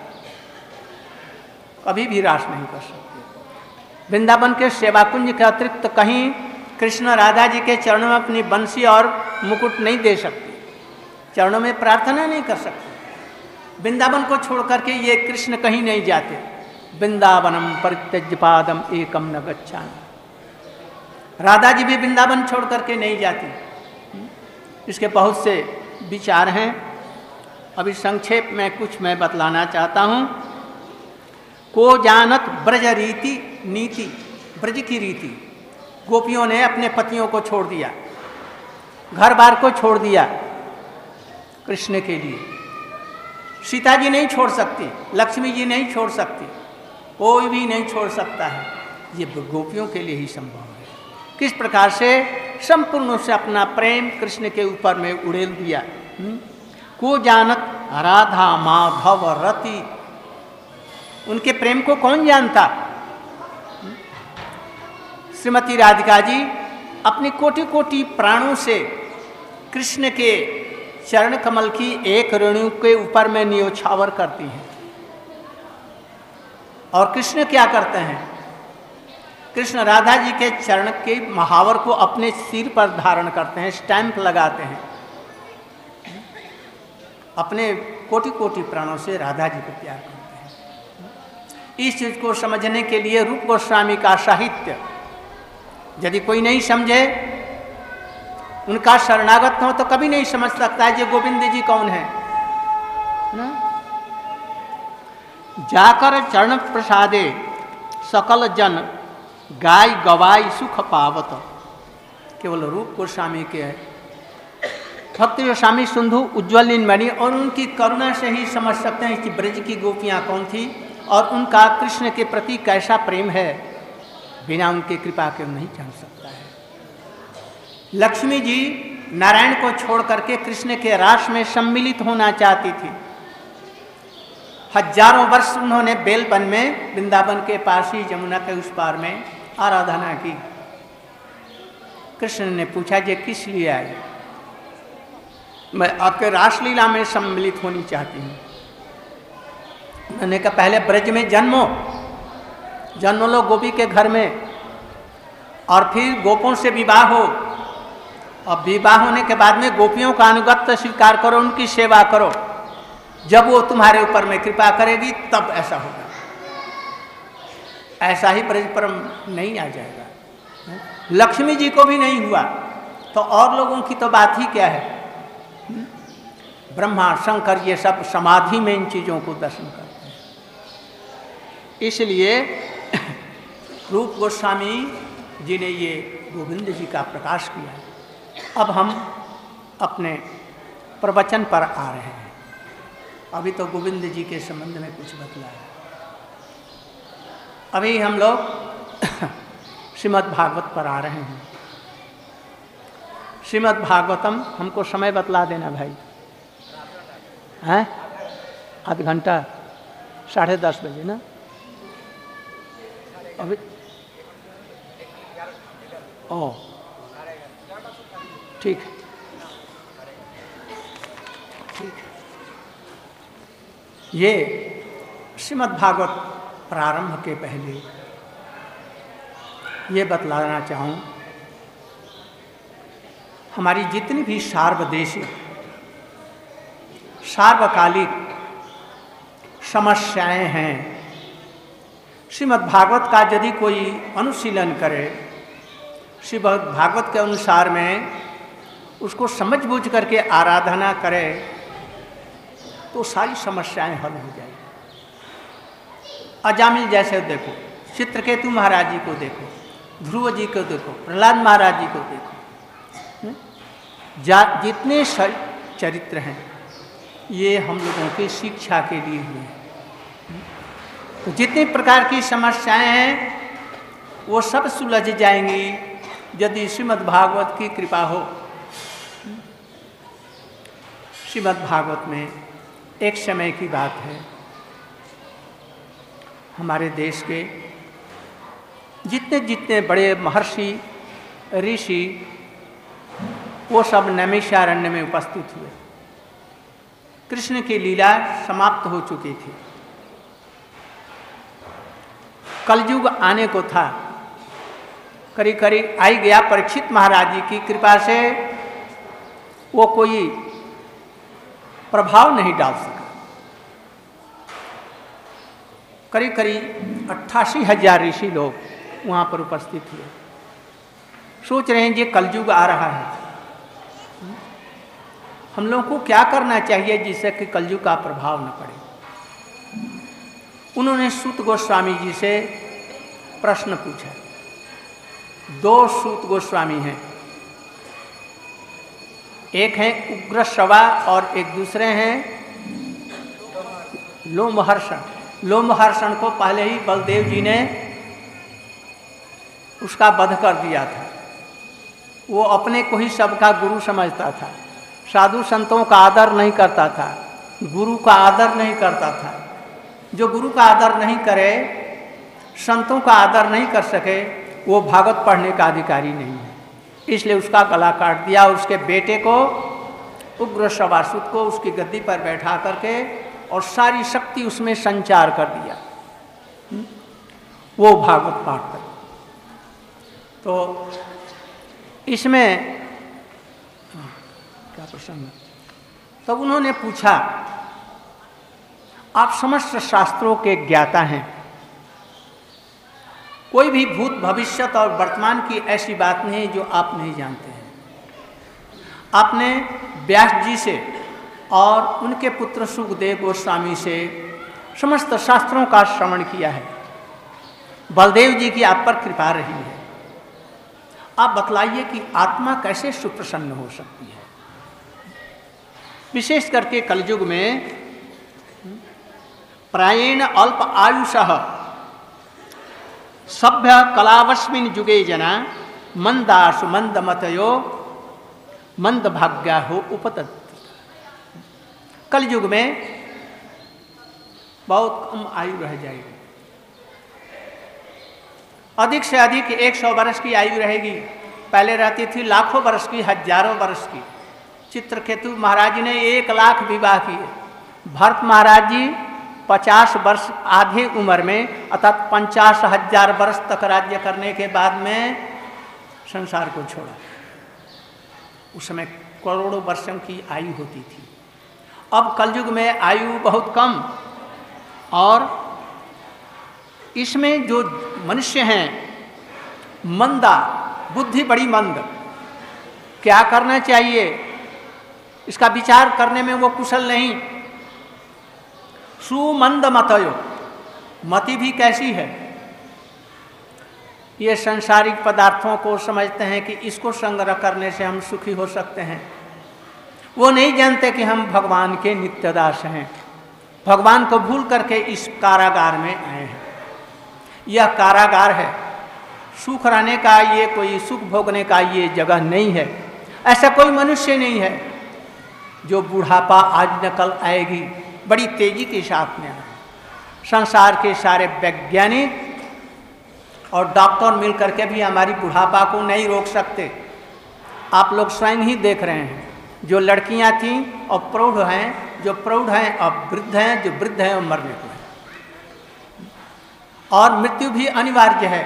कभी भी रास नहीं कर सकते। वृंदावन के सेवा कुंज के अतिरिक्त कहीं कृष्ण राधा जी के चरणों में अपनी बंसी और मुकुट नहीं दे सकते, चरणों में प्रार्थना नहीं कर सकते। वृंदावन को छोड़ करके ये कृष्ण कहीं नहीं जाते। वृंदावनम परित्यज्य पादम एकम न गच्छामि। राधा जी भी वृंदावन छोड़ करके नहीं जाती। इसके बहुत से विचार हैं, अभी संक्षेप में कुछ मैं बतलाना चाहता हूँ। को जानत ब्रज रीति नीति, ब्रज की रीति। गोपियों ने अपने पतियों को छोड़ दिया, घर बार को छोड़ दिया कृष्ण के लिए। सीता जी नहीं छोड़ सकती, लक्ष्मी जी नहीं छोड़ सकती, कोई भी नहीं छोड़ सकता है। ये गोपियों के लिए ही संभव है। किस प्रकार से संपूर्ण से अपना प्रेम कृष्ण के ऊपर में उड़ेल दिया। को जानत राधा माधव रति, उनके प्रेम को कौन जानता। श्रीमती राधिका जी अपनी कोटि कोटि प्राणों से कृष्ण के चरण कमल की एक रेणु के ऊपर में न्योछावर करती हैं। और कृष्ण क्या करते हैं? कृष्ण राधा जी के चरण के महावर को अपने सिर पर धारण करते हैं, स्टैंप लगाते हैं। अपने कोटि कोटि प्राणों से राधा जी को प्यार करते हैं। इस चीज को समझने के लिए रूप गोस्वामी का साहित्य यदि कोई नहीं समझे, उनका शरणागत हो, तो कभी नहीं समझ सकता है ये गोविंद जी कौन है ना? जाकर चरण प्रसादे सकल जन गाय गवाई सुख पावत। केवल रूप गोस्वामी के भक्ति गोस्वामी सिंधु उज्ज्वल नीलमणि और उनकी करुणा से ही समझ सकते हैं कि ब्रज की गोपियाँ कौन थी और उनका कृष्ण के प्रति कैसा प्रेम है। बिना उनके कृपा के नहीं जान सकता है। लक्ष्मी जी नारायण को छोड़ करके कृष्ण के रास में सम्मिलित होना चाहती थी। हजारों वर्ष उन्होंने बेलवन में, वृंदावन के पास ही यमुना के उस पार में आराधना की। कृष्ण ने पूछा, ये किस लिए आए? मैं आपके रासलीला में सम्मिलित होनी चाहती हूँ। मैंने कहा पहले ब्रज में जन्म लो गोपी के घर में, और फिर गोपों से विवाह हो, और विवाह होने के बाद में गोपियों का अनुगत्य स्वीकार करो, उनकी सेवा करो। जब वो तुम्हारे ऊपर में कृपा करेगी तब ऐसा होगा। ऐसा ही ब्रज पर नहीं आ जाएगा। लक्ष्मी जी को भी नहीं हुआ तो और लोगों की तो बात ही क्या है। ब्रह्मा शंकर ये सब समाधि में इन चीज़ों को दर्शन करते हैं। इसलिए रूप गोस्वामी जी ने ये गोविंद जी का प्रकाश किया। अब हम अपने प्रवचन पर आ रहे हैं। अभी तो गोविंद जी के संबंध में कुछ बतलाया। अभी हम लोग श्रीमद् भागवत पर आ रहे हैं। श्रीमद् भागवतम, हमको समय बतला देना भाई। हैं? आध घंटा, 10:30 बजे ना? अभी ओ ठीक ठीक। ये श्रीमद् भागवत प्रारंभ के पहले ये बतलाना चाहूँ, हमारी जितनी भी सार्वदेशिक सार्वकालिक समस्याएं हैं, श्रीमद् भागवत का यदि कोई अनुशीलन करे, श्रीमद् भागवत के अनुसार में उसको समझ बूझ करके आराधना करे तो सारी समस्याएं हल हो जाएगी। अजामिल जैसे देखो, चित्रकेतु महाराज जी को देखो, ध्रुव जी को देखो, प्रहलाद महाराज जी को देखो, जितने चरित्र हैं ये हम लोगों की शिक्षा के लिए हुए हैं। तो जितनी प्रकार की समस्याएं हैं वो सब सुलझ जाएंगी यदि श्रीमद् भागवत की कृपा हो। श्रीमद् भागवत में एक समय की बात है, हमारे देश के जितने जितने बड़े महर्षि ऋषि वो सब नैमिषारण्य में उपस्थित हुए। कृष्ण की लीला समाप्त हो चुकी थी, कलयुग आने को था, करीब करीब आई गया। परीक्षित महाराज जी की कृपा से वो कोई प्रभाव नहीं डाल सका। करीब करीब 88,000 ऋषि लोग वहाँ पर उपस्थित हुए। सोच रहे हैं ये कलयुग आ रहा है, हम लोगों को क्या करना चाहिए जिससे कि कलयुग का प्रभाव न पड़े। उन्होंने सूत गोस्वामी जी से प्रश्न पूछा। 2 सूत गोस्वामी हैं, एक हैं उग्रश्रवा और एक दूसरे हैं लोमहर्षण। लोमहर्षण को पहले ही बलदेव जी ने उसका वध कर दिया था। वो अपने को ही सबका गुरु समझता था, साधु संतों का आदर नहीं करता था, गुरु का आदर नहीं करता था। जो गुरु का आदर नहीं करे, संतों का आदर नहीं कर सके, वो भागवत पढ़ने का अधिकारी नहीं है। इसलिए उसका गला काट दिया। उसके बेटे को उग्र श्रवासुत को उसकी गद्दी पर बैठा करके और सारी शक्ति उसमें संचार कर दिया, वो भागवत पाठ कर। तो इसमें क्या प्रसंग, तब उन्होंने पूछा, आप समस्त शास्त्रों के ज्ञाता हैं, कोई भी भूत भविष्यत और वर्तमान की ऐसी बात नहीं जो आप नहीं जानते हैं। आपने व्यास जी से और उनके पुत्र सुखदेव गोस्वामी से समस्त शास्त्रों का श्रवण किया है। बलदेव जी की आप पर कृपा रही है। आप बतलाइए कि आत्मा कैसे सुप्रसन्न हो सकती है। विशेष करके कलयुग में प्रायेण अल्प आयुषः सभ्य कलावस्मिन जुगे जना मंदासु मंदमतयो मंद भाग्या हो उपतत्। कलयुग में बहुत कम आयु रह जाएगी, अधिक से अधिक 100 वर्ष की आयु रहेगी। पहले रहती थी लाखों वर्ष की, हजारों वर्ष की। चित्रकेतु महाराज ने 1 लाख विवाह किए। भरत महाराज जी 50 वर्ष आधे उम्र में अर्थात 50,000 वर्ष तक राज्य करने के बाद में संसार को छोड़ा। उस समय करोड़ों वर्षों की आयु होती थी। अब कलयुग में आयु बहुत कम, और इसमें जो मनुष्य हैं मंदा, बुद्धि बड़ी मंद। क्या करना चाहिए इसका विचार करने में वो कुशल नहीं। सुमंद मतयो, मति भी कैसी है। ये सांसारिक पदार्थों को समझते हैं कि इसको संग्रह करने से हम सुखी हो सकते हैं। वो नहीं जानते कि हम भगवान के नित्यदास हैं, भगवान को भूल करके इस कारागार में आए हैं। यह कारागार है, सुख रहने का, ये कोई सुख भोगने का ये जगह नहीं है। ऐसा कोई मनुष्य नहीं है जो बुढ़ापा आज न कल आएगी, बड़ी तेजी के साथ में आए। संसार के सारे वैज्ञानिक और डॉक्टर मिल करके भी हमारी बुढ़ापा को नहीं रोक सकते। आप लोग स्वयं ही देख रहे हैं, जो लड़कियां थीं और प्रौढ़ हैं, जो प्रौढ़ हैं अब वृद्ध हैं, जो वृद्ध हैं और मरने को हैं, और मृत्यु भी अनिवार्य है।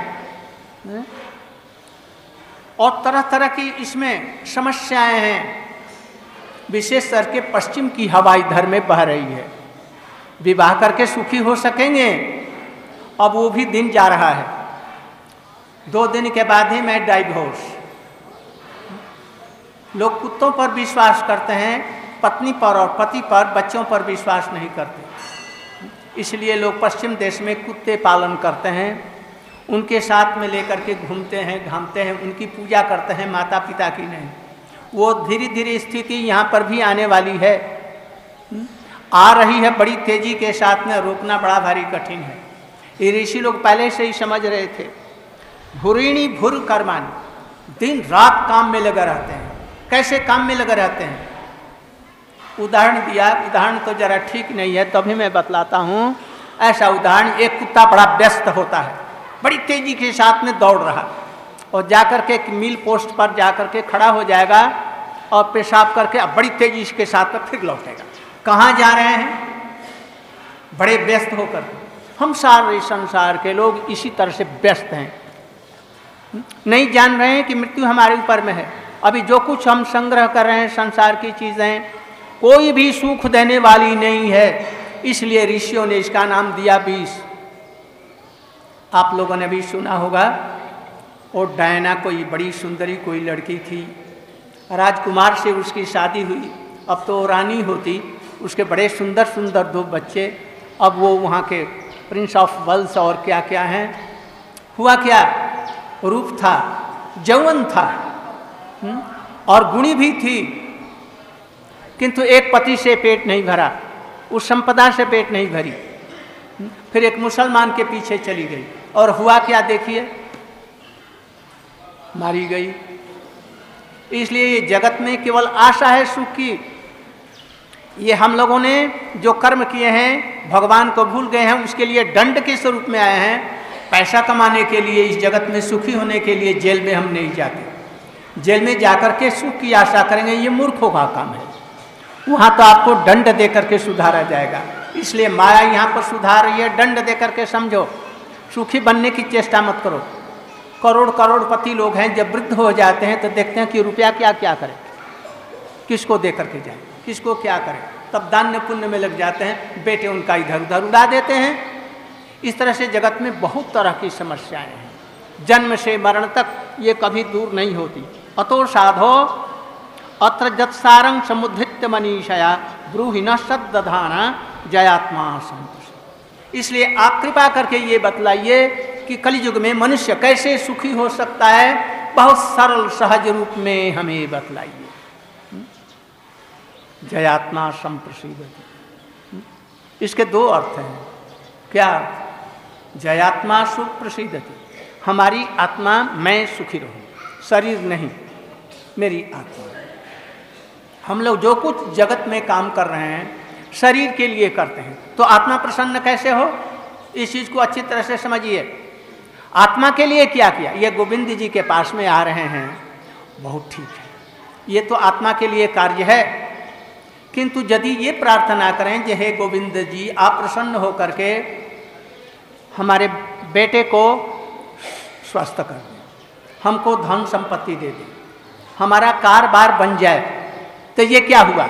और तरह तरह की इसमें समस्याएं हैं। विशेष करके पश्चिम की हवा इधर में बह रही है। विवाह करके सुखी हो सकेंगे, अब वो भी दिन जा रहा है। 2 दिन के बाद ही मैं डाइवोर्स, लोग कुत्तों पर विश्वास करते हैं, पत्नी पर और पति पर, बच्चों पर विश्वास नहीं करते। इसलिए लोग पश्चिम देश में कुत्ते पालन करते हैं, उनके साथ में लेकर के घूमते हैं, घामते हैं, उनकी पूजा करते हैं, माता पिता की नहीं। वो धीरे धीरे स्थिति यहाँ पर भी आने वाली है, आ रही है बड़ी तेजी के साथ में, रोकना बड़ा भारी कठिन है। ये ऋषि लोग पहले से ही समझ रहे थे। भुरीणी भुर कर्माणी, दिन रात काम में लगे रहते हैं। कैसे काम में लगे रहते हैं? उदाहरण दिया, उदाहरण तो जरा ठीक नहीं है, तभी मैं बतलाता हूँ। ऐसा उदाहरण, एक कुत्ता बड़ा व्यस्त होता है, बड़ी तेजी के साथ में दौड़ रहा, और जाकर के एक मील पोस्ट पर जाकर के खड़ा हो जाएगा और पेशाब करके अब बड़ी तेजी के साथ में फिर लौटेगा। कहाँ जा रहे हैं? बड़े व्यस्त होकर। हम सारे संसार के लोग इसी तरह से व्यस्त हैं, नहीं जान रहे हैं कि मृत्यु हमारे ऊपर में है। अभी जो कुछ हम संग्रह कर रहे हैं संसार की चीज़ें, कोई भी सुख देने वाली नहीं है। इसलिए ऋषियों ने इसका नाम दिया विष। आप लोगों ने भी सुना होगा, और डायना कोई बड़ी सुंदरी कोई लड़की थी, राजकुमार से उसकी शादी हुई, अब तो रानी होती, उसके बड़े सुंदर सुंदर 2 बच्चे। अब वो वहाँ के प्रिंस ऑफ वेल्स और क्या क्या हैं। हुआ क्या? रूप था, यौवन था, और गुणी भी थी, किंतु एक पति से पेट नहीं भरा, उस संपदा से पेट नहीं भरी। फिर एक मुसलमान के पीछे चली गई, और हुआ क्या देखिए, मारी गई। इसलिए ये जगत में केवल आशा है सुख की। ये हम लोगों ने जो कर्म किए हैं, भगवान को भूल गए हैं, उसके लिए दंड के स्वरूप में आए हैं। पैसा कमाने के लिए, इस जगत में सुखी होने के लिए जेल में हम नहीं जाते। जेल में जाकर के सुख की आशा करेंगे, ये मूर्खों का काम है। वहाँ तो आपको दंड दे करके सुधारा जाएगा। इसलिए माया यहाँ पर सुधार रही है, दंड दे करके समझो। सुखी बनने की चेष्टा मत करो। करोड़पति लोग हैं, जब वृद्ध हो जाते हैं तो देखते हैं कि रुपया क्या क्या करें, किसको दे करके जाए, किसको क्या करें, तब दान पुण्य में लग जाते हैं, बेटे उनका इधर उधर उड़ा देते हैं। इस तरह से जगत में बहुत तरह की समस्याएं हैं, जन्म से मरण तक ये कभी दूर नहीं होती। अतो साधो अत्र जत्सारं समुद्धृत्य मनीषया ब्रूहि न सद्दधाना जयात्मा संतोष। इसलिए आप कृपा करके ये बतलाइए कि कलियुग में मनुष्य कैसे सुखी हो सकता है, बहुत सरल सहज रूप में हमें बतलाइए। जयात्मा संप्रसिद्धति, इसके 2 अर्थ हैं। क्या? जयात्मा सुप्रसिद्धति, हमारी आत्मा मैं सुखी रहूं, शरीर नहीं, मेरी आत्मा। हम लोग जो कुछ जगत में काम कर रहे हैं शरीर के लिए करते हैं, तो आत्मा प्रसन्न कैसे हो? इस चीज को अच्छी तरह से समझिए। आत्मा के लिए क्या किया? ये गोविंद जी के पास में आ रहे हैं, बहुत ठीक है, ये तो आत्मा के लिए कार्य है। किंतु यदि ये प्रार्थना करें कि हे गोविंद जी, आप प्रसन्न होकर के हमारे बेटे को स्वस्थ कर दें, हमको धन संपत्ति दे दें, हमारा कारोबार बन जाए, तो ये क्या हुआ?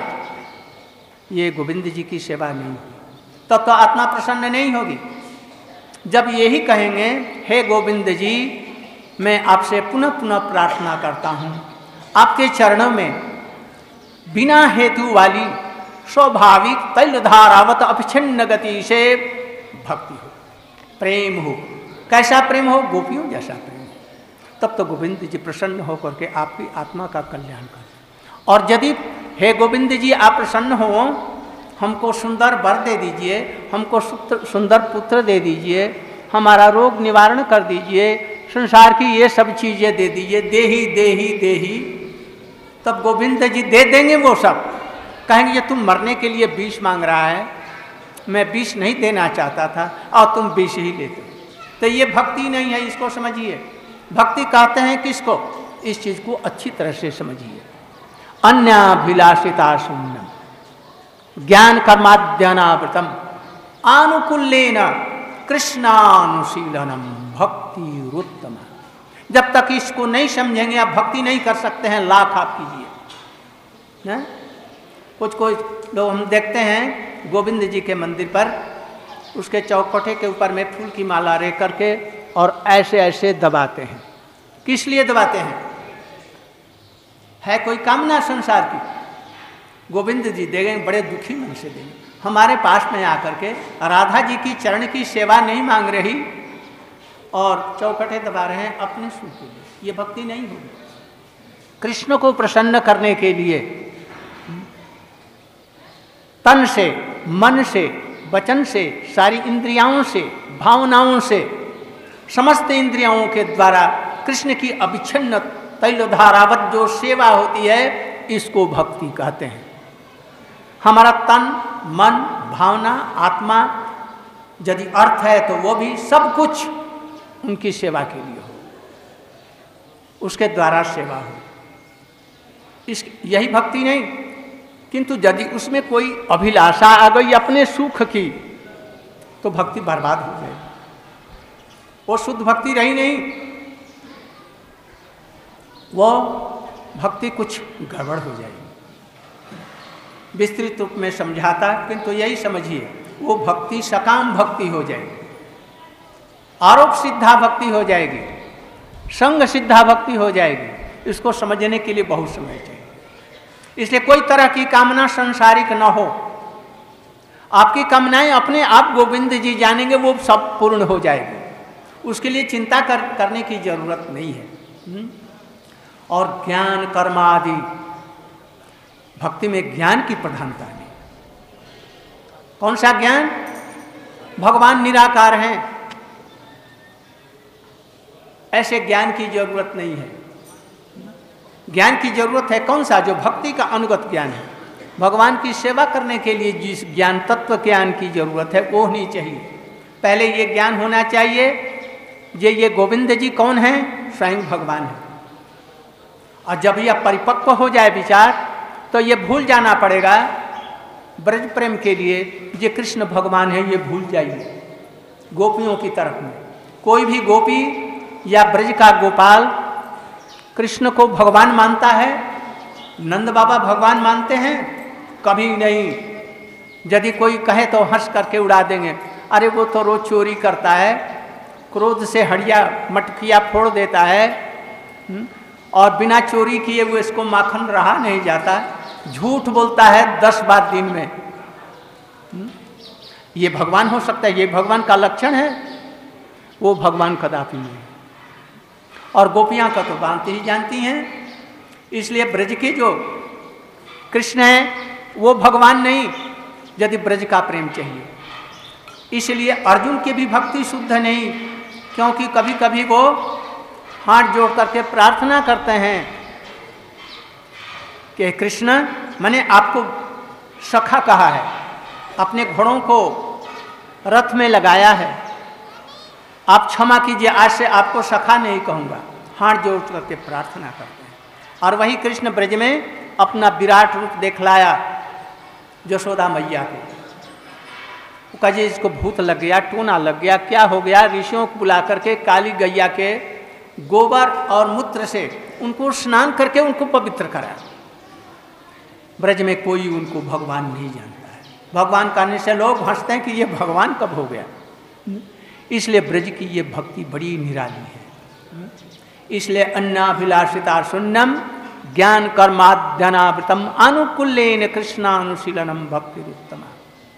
ये गोविंद जी की सेवा नहीं हुई, तब तो आत्मा प्रसन्न नहीं होगी। जब यही कहेंगे, हे गोविंद जी, मैं आपसे पुनः पुनः प्रार्थना करता हूँ, आपके चरणों में बिना हेतु वाली स्वाभाविक तैलधारावत अभिच्छिन्न गति से भक्ति हो, प्रेम हो। कैसा प्रेम हो? गोपियों जैसा प्रेम हो। तब तो गोविंद जी प्रसन्न होकर के आपकी आत्मा का कल्याण करें। और यदि हे गोविंद जी आप प्रसन्न हो, हमको सुंदर वर दे दीजिए, हमको सुंदर पुत्र दे दीजिए, हमारा रोग निवारण कर दीजिए, संसार की ये सब चीज़ें दे दीजिए, देही, तब गोविंद जी दे देंगे। वो सब कहेंगे ये तुम मरने के लिए विष मांग रहा है, मैं विष नहीं देना चाहता था और तुम विष ही लेते। तो ये भक्ति नहीं है, इसको समझिए। भक्ति कहते हैं किसको? इस चीज़ को अच्छी तरह से समझिए। अन्याभिलाषिता शून्यम ज्ञान कर्माद्यानावृतम आनुकूल्येन कृष्णानुशीलनम भक्ति रुत्तम। जब तक इसको नहीं समझेंगे आप भक्ति नहीं कर सकते हैं, लाख आप कीजिए। कुछ लोग हम देखते हैं गोविंद जी के मंदिर पर, उसके चौखटे के ऊपर में फूल की माला रख करके और ऐसे ऐसे दबाते हैं। किस लिए दबाते हैं? है कोई कामना संसार की, गोविंद जी देंगे, बड़े दुखी मन से देंगे। हमारे पास में आकर के राधा जी की चरण की सेवा नहीं मांग रही और चौखटे दबा रहे हैं अपने सुख के लिए, ये भक्ति नहीं होगी। कृष्ण को प्रसन्न करने के लिए तन से, मन से, वचन से, सारी इंद्रियों से, भावनाओं से, समस्त इंद्रियों के द्वारा कृष्ण की अविच्छिन्न तैलधारावत जो सेवा होती है, इसको भक्ति कहते हैं। हमारा तन, मन, भावना, आत्मा यदि अर्थ है तो वो भी सब कुछ उनकी सेवा के लिए हो, उसके द्वारा सेवा हो, यही भक्ति नहीं। किंतु यदि उसमें कोई अभिलाषा आ गई अपने सुख की, तो भक्ति बर्बाद हो जाएगी, वो शुद्ध भक्ति रही नहीं, वो भक्ति कुछ गड़बड़ हो जाएगी। विस्तृत रूप में समझाता, किंतु यही समझिए, वो भक्ति सकाम भक्ति हो जाएगी, आरोप सिद्धा भक्ति हो जाएगी, संग सिद्धा भक्ति हो जाएगी। इसको समझने के लिए बहुत समय चाहिए। इसलिए कोई तरह की कामना संसारिक न हो, आपकी कामनाएं अपने आप गोविंद जी जानेंगे, वो सब पूर्ण हो जाएगी, उसके लिए चिंता करने की जरूरत नहीं है। और ज्ञान कर्म आदि, भक्ति में ज्ञान की प्रधानता नहीं। कौन सा ज्ञान? भगवान निराकार हैं, ऐसे ज्ञान की जरूरत नहीं है। ज्ञान की जरूरत है कौन सा? जो भक्ति का अनुगत ज्ञान है। भगवान की सेवा करने के लिए जिस ज्ञान, तत्व ज्ञान की जरूरत है, वो होनी चाहिए। पहले ये ज्ञान होना चाहिए, ये गोविंद जी कौन है? स्वयं भगवान है। और जब यह परिपक्व हो जाए विचार, तो ये भूल जाना पड़ेगा ब्रज प्रेम के लिए, ये कृष्ण भगवान है, ये भूल जाइए। गोपियों की तरफ में कोई भी गोपी या ब्रज का गोपाल कृष्ण को भगवान मानता है? नंद बाबा भगवान मानते हैं? कभी नहीं। यदि कोई कहे तो हंस करके उड़ा देंगे, अरे वो तो रोज चोरी करता है, क्रोध से हड़िया मटकिया फोड़ देता है, और बिना चोरी किए वो इसको माखन रहा नहीं जाता, झूठ बोलता है 10 बार दिन में। ये भगवान हो सकता है? ये भगवान का लक्षण है? वो भगवान कदापि नहीं। और गोपियां का तो बांधती ही जानती हैं। इसलिए ब्रज के जो कृष्ण हैं वो भगवान नहीं, यदि ब्रज का प्रेम चाहिए। इसलिए अर्जुन की भी भक्ति शुद्ध नहीं, क्योंकि कभी कभी वो हाथ जोड़ करके प्रार्थना करते हैं कि कृष्ण, मैंने आपको सखा कहा है, अपने घोड़ों को रथ में लगाया है, आप क्षमा कीजिए, आज से आपको सखा नहीं कहूँगा। हाथ जोड़ करके प्रार्थना करते हैं। और वही कृष्ण ब्रज में अपना विराट रूप दिखलाया यशोदा मैया को। कहे इसको भूत लग गया, टूना लग गया, क्या हो गया? ऋषियों को बुला करके काली गैया के गोबर और मूत्र से उनको स्नान करके उनको पवित्र कराया। ब्रज में कोई उनको भगवान नहीं जानता है। भगवान कहने से लोग हंसते हैं कि ये भगवान कब हो गया। इसलिए ब्रज की ये भक्ति बड़ी निराली है। इसलिए अन्नाभिलाषिता शून्यम ज्ञान कर्माद्यनावृतम अनुकूल्येन कृष्णानुशीलनम भक्तिरुत्तमा।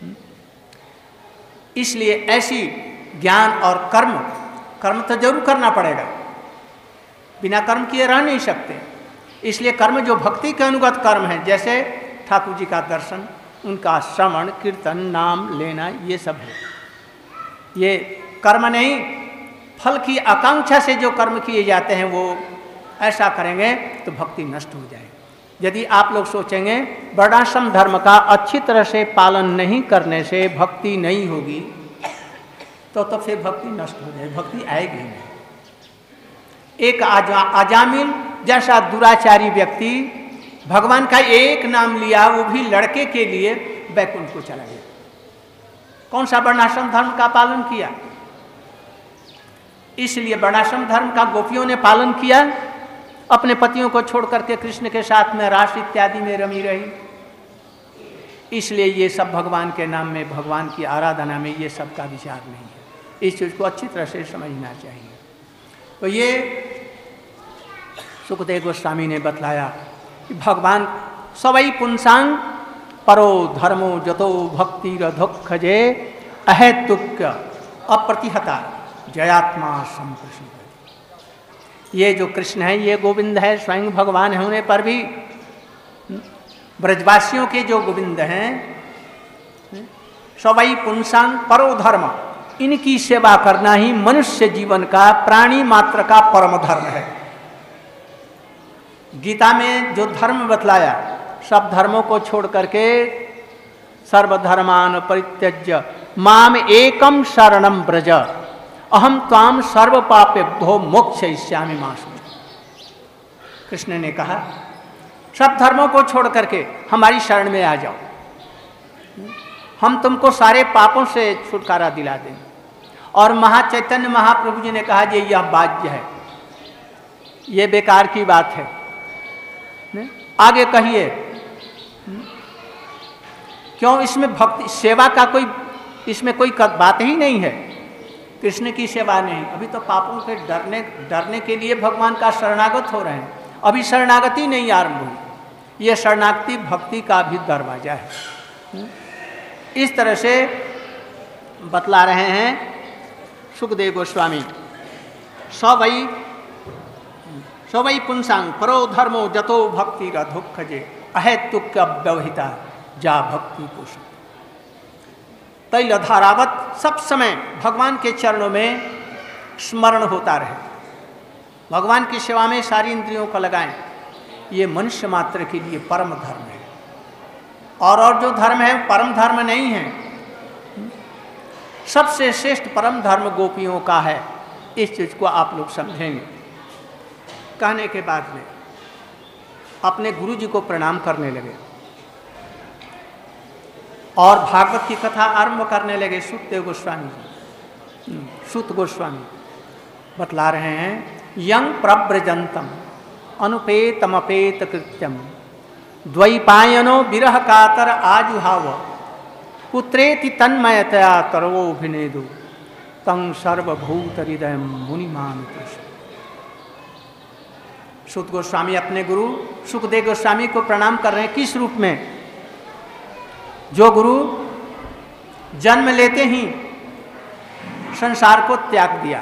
इसलिए ऐसी ज्ञान और कर्म तो जरूर करना पड़ेगा, बिना कर्म किए रह नहीं सकते। इसलिए कर्म जो भक्ति के अनुगत कर्म है, जैसे ठाकुर जी का दर्शन, उनका श्रवण कीर्तन, नाम लेना, ये सब है। ये कर्म नहीं, फल की आकांक्षा से जो कर्म किए जाते हैं वो ऐसा करेंगे तो भक्ति नष्ट हो जाएगी। यदि आप लोग सोचेंगे वर्णाश्रम धर्म का अच्छी तरह से पालन नहीं करने से भक्ति नहीं होगी, तो फिर भक्ति नष्ट हो जाएगी, भक्ति आएगी नहीं। एक अजामिल जैसा दुराचारी व्यक्ति भगवान का एक नाम लिया, वो भी लड़के के लिए, बैकुंठ को चला गया। कौन सा वर्णाश्रम धर्म का पालन किया? इसलिए वर्णाश्रम धर्म का गोपियों ने पालन किया, अपने पतियों को छोड़ करके कृष्ण के साथ में रास इत्यादि में रमी रही। इसलिए ये सब भगवान के नाम में, भगवान की आराधना में ये सब का विचार नहीं है। इस चीज़ को अच्छी तरह से समझना चाहिए। तो ये सुखदेव गोस्वामी ने बतलाया कि भगवान सवई पुंसांग परो धर्मो जतो भक्तिरधोक्षजे अहेतुक्य अप्रतिहता जयात्मा संप्रसिद्ध। ये जो कृष्ण है, ये गोविंद है, स्वयं भगवान होने पर भी ब्रजवासियों के जो गोविंद हैं, सवई पुंसांग परो धर्म, इनकी सेवा करना ही मनुष्य जीवन का, प्राणी मात्र का परम धर्म है। गीता में जो धर्म बतलाया, सब धर्मों को छोड़ करके सर्वधर्मान परित्यज्य माम एकम शरणम ब्रज अहम त्वाम सर्व पापेभ्यो मोक्षयिष्यामि मा शुचि। कृष्ण ने कहा, सब धर्मों को छोड़ करके हमारी शरण में आ जाओ, हम तुमको सारे पापों से छुटकारा दिला देंगे। और महाचैतन्य महाप्रभु जी ने कहा, यह बाध्य है, ये बेकार की बात है, आगे कहिए। क्यों? इसमें भक्ति सेवा का कोई, इसमें कोई बात ही नहीं है। कृष्ण की सेवा नहीं, अभी तो पापों के डरने के लिए भगवान का शरणागत हो रहे हैं, अभी शरणागति नहीं आरंभ हुई। यह शरणागति भक्ति का भी दरवाजा है। इस तरह से बतला रहे हैं सुखदेव गोस्वामी। सवई पुंसांग परो धर्मो जतो भक्तिरधोक्षजे अहेतुक्य व्यवहिता जा भक्ति पोषण। तैल धारावत सब समय भगवान के चरणों में स्मरण होता रहे, भगवान की सेवा में सारी इंद्रियों को लगाएं। ये मनुष्य मात्र के लिए परम धर्म है। और जो धर्म है परम धर्म नहीं है। सबसे श्रेष्ठ परम धर्म गोपियों का है। इस चीज को आप लोग समझेंगे। कहने के बाद में अपने गुरु जी को प्रणाम करने लगे और भागवत की कथा आरंभ करने लगे। सुखदेव गोस्वामी जी, सुत गोस्वामी बतला रहे हैं, यं प्रव्रजंतम अनुपेतमपेत कृत्यम द्वैपायनो विरह कातर आजुहाव पुत्रेति तन्मयतया तरवोभिनेदु तं सर्वभूत हृदय मुनिमान कृष्ण। सुत गोस्वामी अपने गुरु सुखदेव गोस्वामी को प्रणाम कर रहे हैं। किस रूप में? जो गुरु जन्म लेते ही संसार को त्याग दिया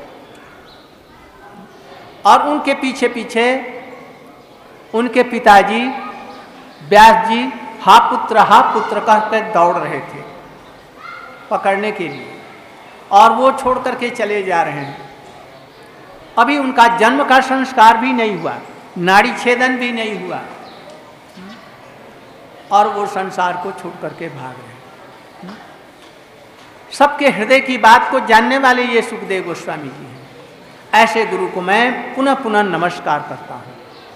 और उनके पीछे पीछे उनके पिताजी व्यास जी हा पुत्र कहकर दौड़ रहे थे पकड़ने के लिए, और वो छोड़ करके चले जा रहे हैं। अभी उनका जन्म का संस्कार भी नहीं हुआ, नाड़ी छेदन भी नहीं हुआ, और वो संसार को छोड़ करके भाग रहे हैं। सबके हृदय की बात को जानने वाले ये सुखदेव गोस्वामी जी हैं। ऐसे गुरु को मैं पुनः पुनः नमस्कार करता हूँ।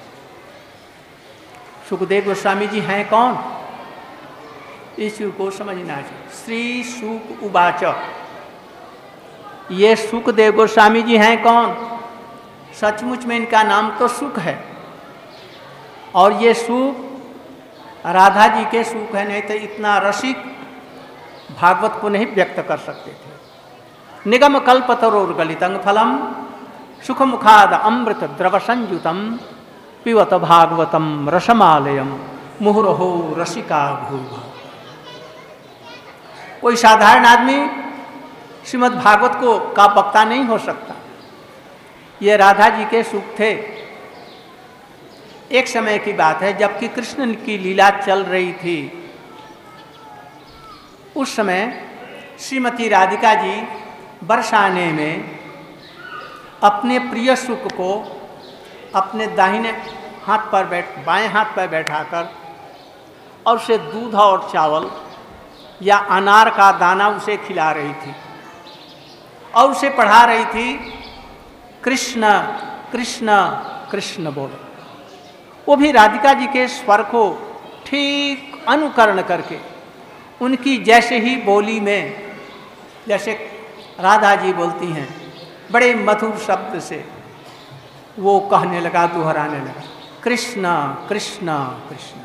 सुखदेव गोस्वामी जी हैं कौन? इस को समझना चाहिए। श्री सुक उवाच, ये सुखदेव गोस्वामी जी हैं कौन? सचमुच में इनका नाम तो सुख है, और ये सुख राधा जी के सुख है, नहीं तो इतना रसिक भागवत को नहीं व्यक्त कर सकते थे। निगम कल्पतरोर्गलितं फलम सुख मुखाद अमृत द्रव संयुतम पिबत भागवतम रसमालयम मुहुरहो रसिका भूभा। कोई साधारण आदमी श्रीमद् भागवत को का वक्ता नहीं हो सकता। ये राधा जी के सुख थे। एक समय की बात है, जबकि कृष्ण की लीला चल रही थी, उस समय श्रीमती राधिका जी बरसाने में अपने प्रिय सुख को अपने दाहिने हाथ पर बाएं हाथ पर बैठाकर और उसे दूध और चावल या अनार का दाना उसे खिला रही थी और उसे पढ़ा रही थी, कृष्ण कृष्ण कृष्ण बोलो। वो भी राधिका जी के स्वर को ठीक अनुकरण करके उनकी जैसे ही बोली में, जैसे राधा जी बोलती हैं, बड़े मधुर शब्द से वो कहने लगा, दोहराने लगा, कृष्ण कृष्ण कृष्ण।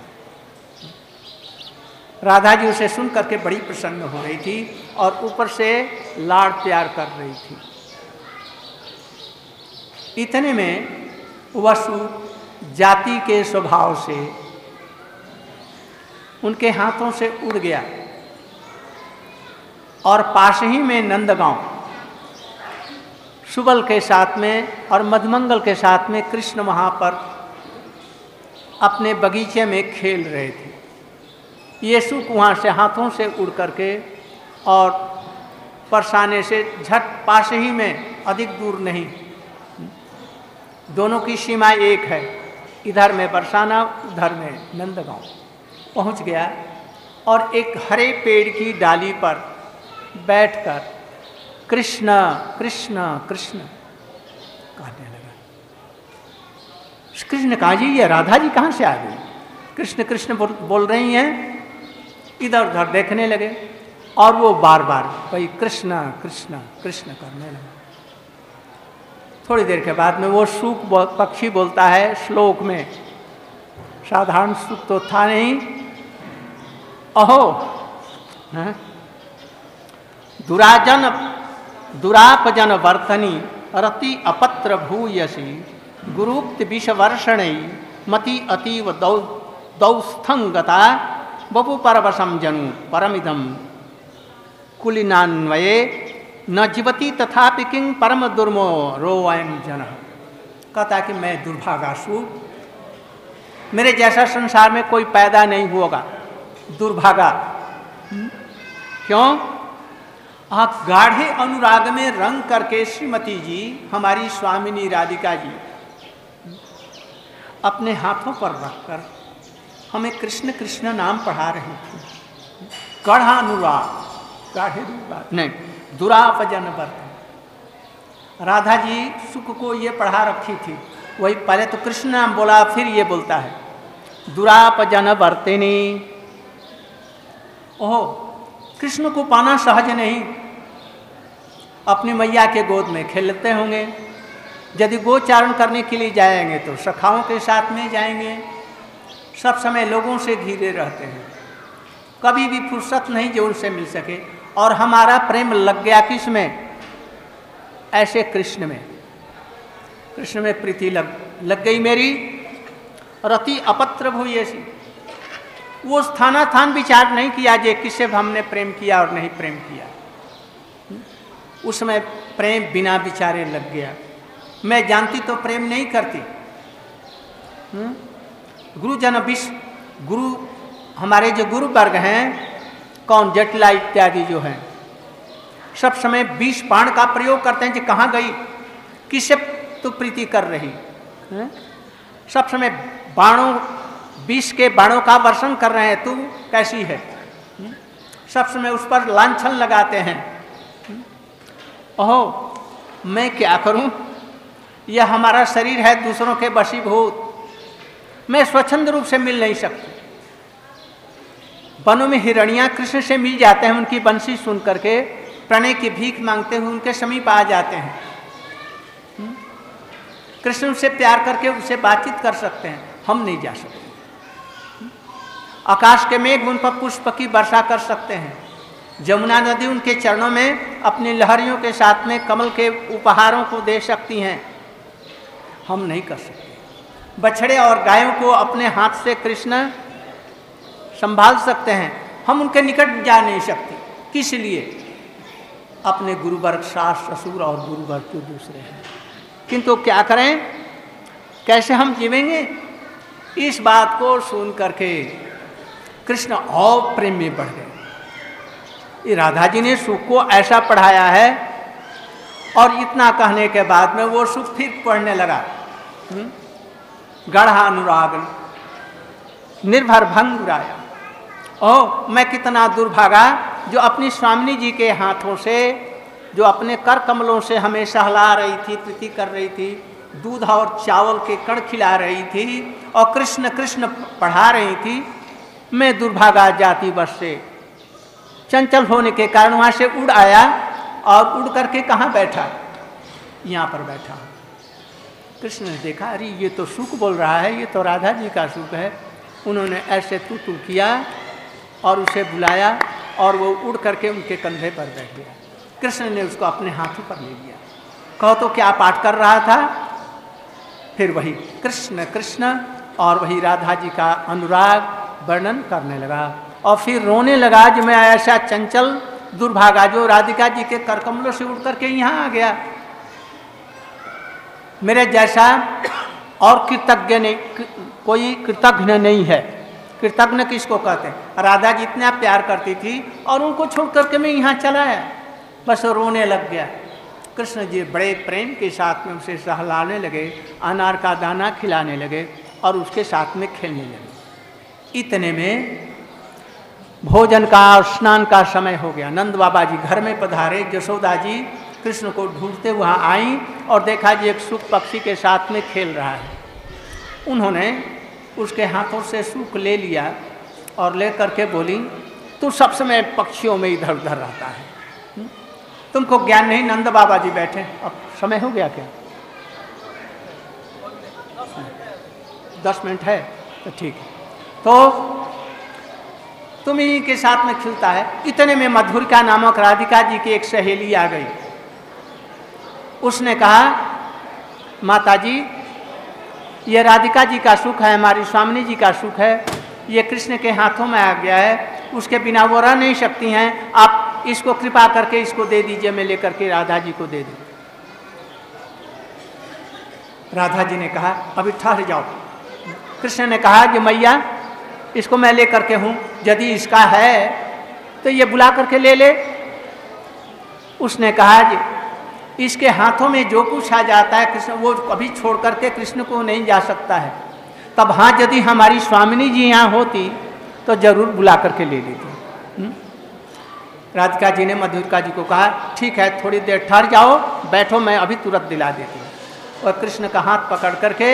राधा जी उसे सुन करके बड़ी प्रसन्न हो रही थी और ऊपर से लाड़ प्यार कर रही थी। इतने में वसु जाति के स्वभाव से उनके हाथों से उड़ गया और पास ही में नंदगांव सुबल के साथ में और मधुमंगल के साथ में कृष्ण वहाँ पर अपने बगीचे में खेल रहे थे। ये सुख वहाँ से हाथों से उड़ करके और परसाने से झट पास ही में, अधिक दूर नहीं, दोनों की सीमा एक है, इधर में बरसाना उधर में नंदगांव पहुँच गया और एक हरे पेड़ की डाली पर बैठकर कृष्ण कृष्ण कृष्ण कहने लगा। कृष्ण ने कहा, जी ये राधा जी कहाँ से आ गई? कृष्ण कृष्ण बोल रही हैं, इधर उधर देखने लगे और वो बार बार वही कृष्ण कृष्ण कृष्ण करने लगे। थोड़ी देर के बाद में वो सूक पक्षी बोलता है श्लोक में, साधारण सूक तो था नहीं, अहो दुरापजन वर्तनी रति अपत्र भूयसी गुरुप्त विषवर्षणई मति अतीव दौस्थंगता बपु परवशम जनु परमिदम कुलिनान्वये न जीवती तथापि किंग परम दुर्मो रोयम जन। कहता कि मैं दुर्भागासु, मेरे जैसा संसार में कोई पैदा नहीं होगा, दुर्भागा। क्यों? आप गाढ़े अनुराग में रंग करके श्रीमती जी, हमारी स्वामिनी राधिका जी, अपने हाथों पर रखकर हमें कृष्ण कृष्ण नाम पढ़ा रही थी। गाढ़ा अनुराग, गाढ़े अनुराग नहीं, दुरापजन वर्तन। राधा जी सुख को ये पढ़ा रखी थी, वही पहले तो कृष्ण नाम बोला, फिर ये बोलता है दुरापजन वर्तिनी। ओह, कृष्ण को पाना सहज नहीं। अपनी मैया के गोद में खेलते होंगे, यदि गोचारण करने के लिए जाएंगे तो सखाओं के साथ में जाएंगे, सब समय लोगों से घिरे रहते हैं, कभी भी फुर्सत नहीं जो उनसे मिल सके। और हमारा प्रेम लग गया किस में? ऐसे कृष्ण में, कृष्ण में प्रीति लग गई मेरी। रति अपत्र भूयसी, वो स्थानास्थान विचार नहीं किया जे किससे हमने प्रेम किया और नहीं प्रेम किया, उसमें प्रेम बिना विचारे लग गया। मैं जानती तो प्रेम नहीं करती। गुरुजन गुरु, हमारे जो गुरु वर्ग हैं, कौन जटिला इत्यादि जो हैं, सब समय विष बाण का प्रयोग करते हैं कि कहाँ गई, किससे तो प्रीति कर रही है? सब समय बाणों, विष के बाणों का वर्षण कर रहे हैं, तू कैसी है? सब समय उस पर लांछन लगाते हैं। ओहो, मैं क्या करूं? यह हमारा शरीर है दूसरों के वशीभूत, मैं स्वच्छंद रूप से मिल नहीं सकती। वनों में हिरणियां कृष्ण से मिल जाते हैं, उनकी बंसी सुन करके प्रणय की भीख मांगते हुए उनके समीप आ जाते हैं। कृष्ण से प्यार करके उनसे बातचीत कर सकते हैं, हम नहीं जा सकते। आकाश के मेघ उन पर पुष्प की वर्षा कर सकते हैं, जमुना नदी उनके चरणों में अपनी लहरियों के साथ में कमल के उपहारों को दे सकती हैं, हम नहीं कर सकते। बछड़े और गायों को अपने हाथ से कृष्ण संभाल सकते हैं, हम उनके निकट जा नहीं सकते। किस लिए? अपने गुरुवर्ग, सास ससुर और गुरुवर्ग जो दूसरे हैं। किंतु क्या करें, कैसे हम जीवेंगे? इस बात को सुन करके कृष्ण और प्रेम में बढ़ गए। ये राधा जी ने सुख को ऐसा पढ़ाया है, और इतना कहने के बाद में वो सुख फिर पढ़ने लगा। गाढ़ा अनुराग निर्भर भंगुराया। ओह, मैं कितना दुर्भागा जो अपनी स्वामिनी जी के हाथों से, जो अपने कर कमलों से हमें सहला रही थी, प्रीति कर रही थी, दूध और चावल के कण खिला रही थी और कृष्ण कृष्ण पढ़ा रही थी, मैं दुर्भागा जाति वश से चंचल होने के कारण वहाँ से उड़ आया और उड़ करके कहाँ बैठा? यहाँ पर बैठा। कृष्ण ने देखा, अरे ये तो सुख बोल रहा है, ये तो राधा जी का सुख है। उन्होंने ऐसे तू किया और उसे बुलाया और वो उड़ करके उनके कंधे पर बैठ गया। कृष्ण ने उसको अपने हाथों पर ले लिया। कहो तो क्या पाठ कर रहा था? फिर वही कृष्ण कृष्ण और वही राधा जी का अनुराग वर्णन करने लगा और फिर रोने लगा जो मैं ऐसा चंचल दुर्भागा जो राधिका जी के करकमलों से उड़ करके यहाँ आ गया, मेरे जैसा और कृतज्ञ नहीं, कोई कृतज्ञ नहीं है। कृतज्ञ किसको कहते हैं? राधा जी इतना प्यार करती थी और उनको छोड़ करके मैं यहाँ चला आया, बस रोने लग गया। कृष्ण जी बड़े प्रेम के साथ में उसे सहलाने लगे, अनार का दाना खिलाने लगे और उसके साथ में खेलने लगे। इतने में भोजन का और स्नान का समय हो गया। नंद बाबा जी घर में पधारे। यशोदा जी कृष्ण को ढूंढते वहाँ आई और देखा जी एक सूख पक्षी के साथ में खेल रहा है। उन्होंने उसके हाथों से सूख ले लिया और ले करके बोली, तू सब समय पक्षियों में इधर उधर रहता है, तुमको ज्ञान नहीं। नंद बाबा जी बैठे, अब समय हो गया क्या? 10 मिनट है तो ठीक है, तो तुम ही के साथ में खिलता है। इतने में मधुरिका नामक राधिका जी की एक सहेली आ गई। उसने कहा, माता जी ये राधिका जी का सुख है, हमारी स्वामिनी जी का सुख है, ये कृष्ण के हाथों में आ गया है, उसके बिना वो रह नहीं सकती हैं, आप इसको कृपा करके इसको दे दीजिए, मैं लेकर के राधा जी को दे दूँ। राधा जी ने कहा अभी ठहर जाओ। कृष्ण ने कहा कि मैया इसको मैं ले करके हूँ, यदि इसका है तो ये बुला करके ले ले। उसने कहा जी इसके हाथों में जो कुछ आ जाता है कृष्ण वो कभी छोड़ करके कृष्ण को नहीं जा सकता है। तब हाँ यदि हमारी स्वामिनी जी यहाँ होती तो जरूर बुला करके ले लेती। राधिका जी ने मधुरिका जी को कहा ठीक है थोड़ी देर ठहर जाओ, बैठो, मैं अभी तुरंत दिला देती हूँ। और कृष्ण का हाथ पकड़ करके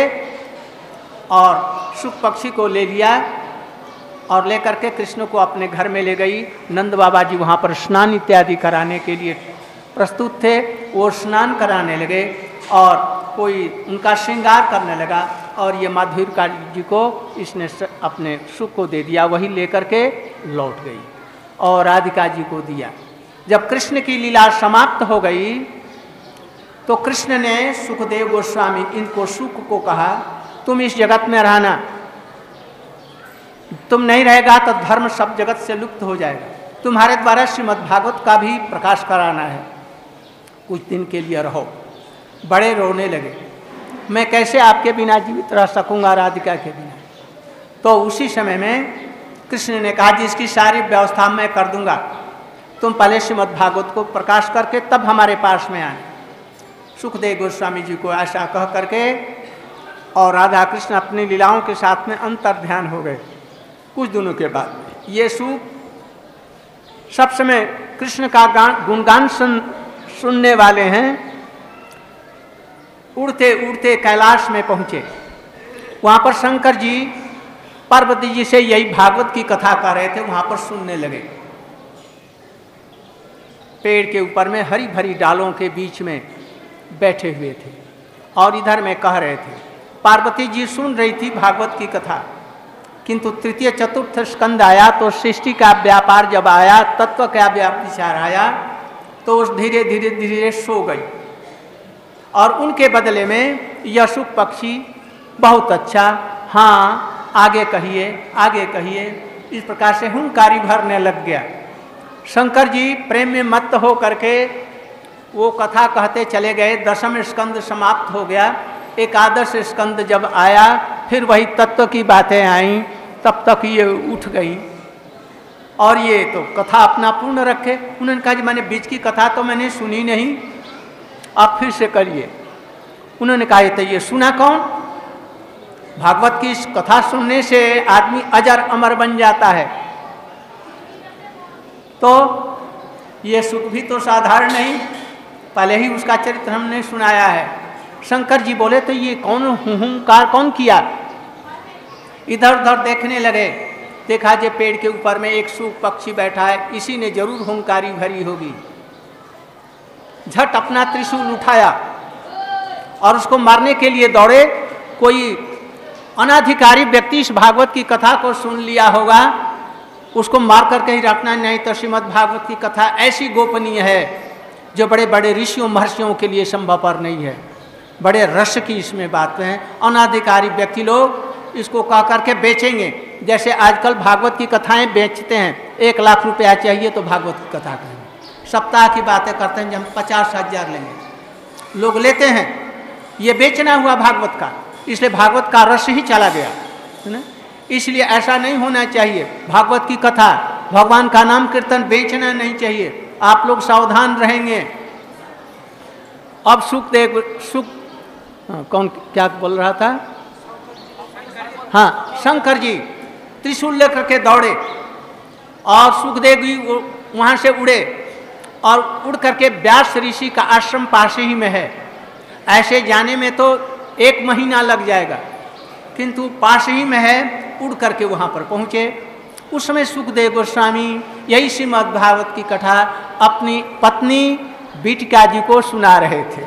और सुख पक्षी को ले लिया और लेकर के कृष्ण को अपने घर में ले गई। नंद बाबा जी वहाँ पर स्नान इत्यादि कराने के लिए प्रस्तुत थे। वो स्नान कराने लगे और कोई उनका श्रृंगार करने लगा और ये मधुरिका जी को इसने अपने सुख को दे दिया, वही लेकर के लौट गई और राधिका जी को दिया। जब कृष्ण की लीला समाप्त हो गई तो कृष्ण ने सुखदेव गोस्वामी इनको सुख को कहा तुम इस जगत में रहना, तुम नहीं रहेगा तो धर्म सब जगत से लुप्त हो जाएगा, तुम्हारे द्वारा श्रीमद् भागवत का भी प्रकाश कराना है, कुछ दिन के लिए रहो। बड़े रोने लगे, मैं कैसे आपके बिना जीवित रह सकूंगा राधिका के बिना। तो उसी समय में कृष्ण ने कहा जिसकी सारी व्यवस्था मैं कर दूंगा, तुम पहले श्रीमद् भागवत को प्रकाश करके तब हमारे पास में आए। सुखदेव गोस्वामी जी को ऐसा कह करके और राधा कृष्ण अपनी लीलाओं के साथ में अंतर ध्यान हो गए। कुछ दिनों के बाद ये सुख सब समय कृष्ण का गुणगान सुनने वाले हैं। उड़ते उड़ते कैलाश में पहुँचे। वहाँ पर शंकर जी पार्वती जी से यही भागवत की कथा कर रहे थे, वहाँ पर सुनने लगे। पेड़ के ऊपर में हरी भरी डालों के बीच में बैठे हुए थे और इधर में कह रहे थे। पार्वती जी सुन रही थी भागवत की कथा, किंतु तृतीय चतुर्थ स्कंद आया तो सृष्टि का व्यापार जब आया, तत्व का विचार आया तो धीरे धीरे धीरे सो गई और उनके बदले में यह सुख पक्षी बहुत अच्छा, हाँ आगे कहिए आगे कहिए, इस प्रकार से हुंकारी भरने लग गया। शंकर जी प्रेम में मत्त हो करके वो कथा कहते चले गए। 10वें स्कंद समाप्त हो गया। एकादश स्कंद जब आया फिर वही तत्व की बातें आईं, तब तक ये उठ गई और ये तो कथा अपना पूर्ण रखे। उन्होंने कहा जी मैंने बीच की कथा तो मैंने सुनी नहीं, आप फिर से करिए। उन्होंने कहा तो ये सुना कौन? भागवत की इस कथा सुनने से आदमी अजर अमर बन जाता है। तो ये सुख भी तो साधारण नहीं, पहले ही उसका चरित्र हमने सुनाया है। शंकर जी बोले तो ये कौन हुंकार कौन किया? इधर उधर देखने लगे, देखा जे पेड़ के ऊपर में एक सूख पक्षी बैठा है, इसी ने जरूर हुंकारी भरी होगी। झट अपना त्रिशूल उठाया और उसको मारने के लिए दौड़े। कोई अनाधिकारी व्यक्ति इस भागवत की कथा को सुन लिया होगा, उसको मार करके ही रखना, नहीं तो श्रीमद् भागवत की कथा ऐसी गोपनीय है जो बड़े बड़े ऋषियों महर्षियों के लिए संभवपर नहीं है। बड़े रस की इसमें बातें हैं। अनाधिकारी व्यक्ति लोग इसको कह करके बेचेंगे। जैसे आजकल भागवत की कथाएं बेचते हैं, 1 लाख रुपया चाहिए तो भागवत की कथा करेंगे, सप्ताह की बातें करते हैं, जब 50,000 लेंगे, लोग लेते हैं। ये बेचना हुआ भागवत का, इसलिए भागवत का रस ही चला गया, है ना। इसलिए ऐसा नहीं होना चाहिए। भागवत की कथा, भगवान का नाम कीर्तन बेचना नहीं चाहिए। आप लोग सावधान रहेंगे। अब कौन क्या बोल रहा था? हाँ, शंकर जी त्रिशूल लेकर के दौड़े और सुखदेव जी वहाँ से उड़े और उड़ करके व्यास ऋषि का आश्रम पास ही में है। ऐसे जाने में तो 1 महीना लग जाएगा, किंतु पास ही में है, उड़ करके वहाँ पर पहुँचे। उस समय सुखदेव गोस्वामी यही श्रीमद् भागवत की कथा अपनी पत्नी बीटिका जी को सुना रहे थे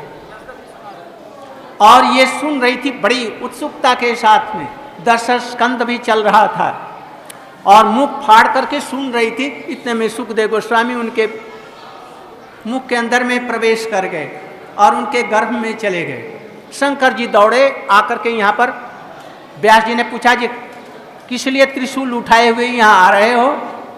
और ये सुन रही थी बड़ी उत्सुकता के साथ में। 10 स्कंद भी चल रहा था और मुख फाड़ करके सुन रही थी। इतने में सुखदेव गोस्वामी उनके मुख के अंदर में प्रवेश कर गए और उनके गर्भ में चले गए। शंकर जी दौड़े आकर के यहाँ पर। व्यास जी ने पूछा, जी किस लिए त्रिशूल उठाए हुए यहाँ आ रहे हो?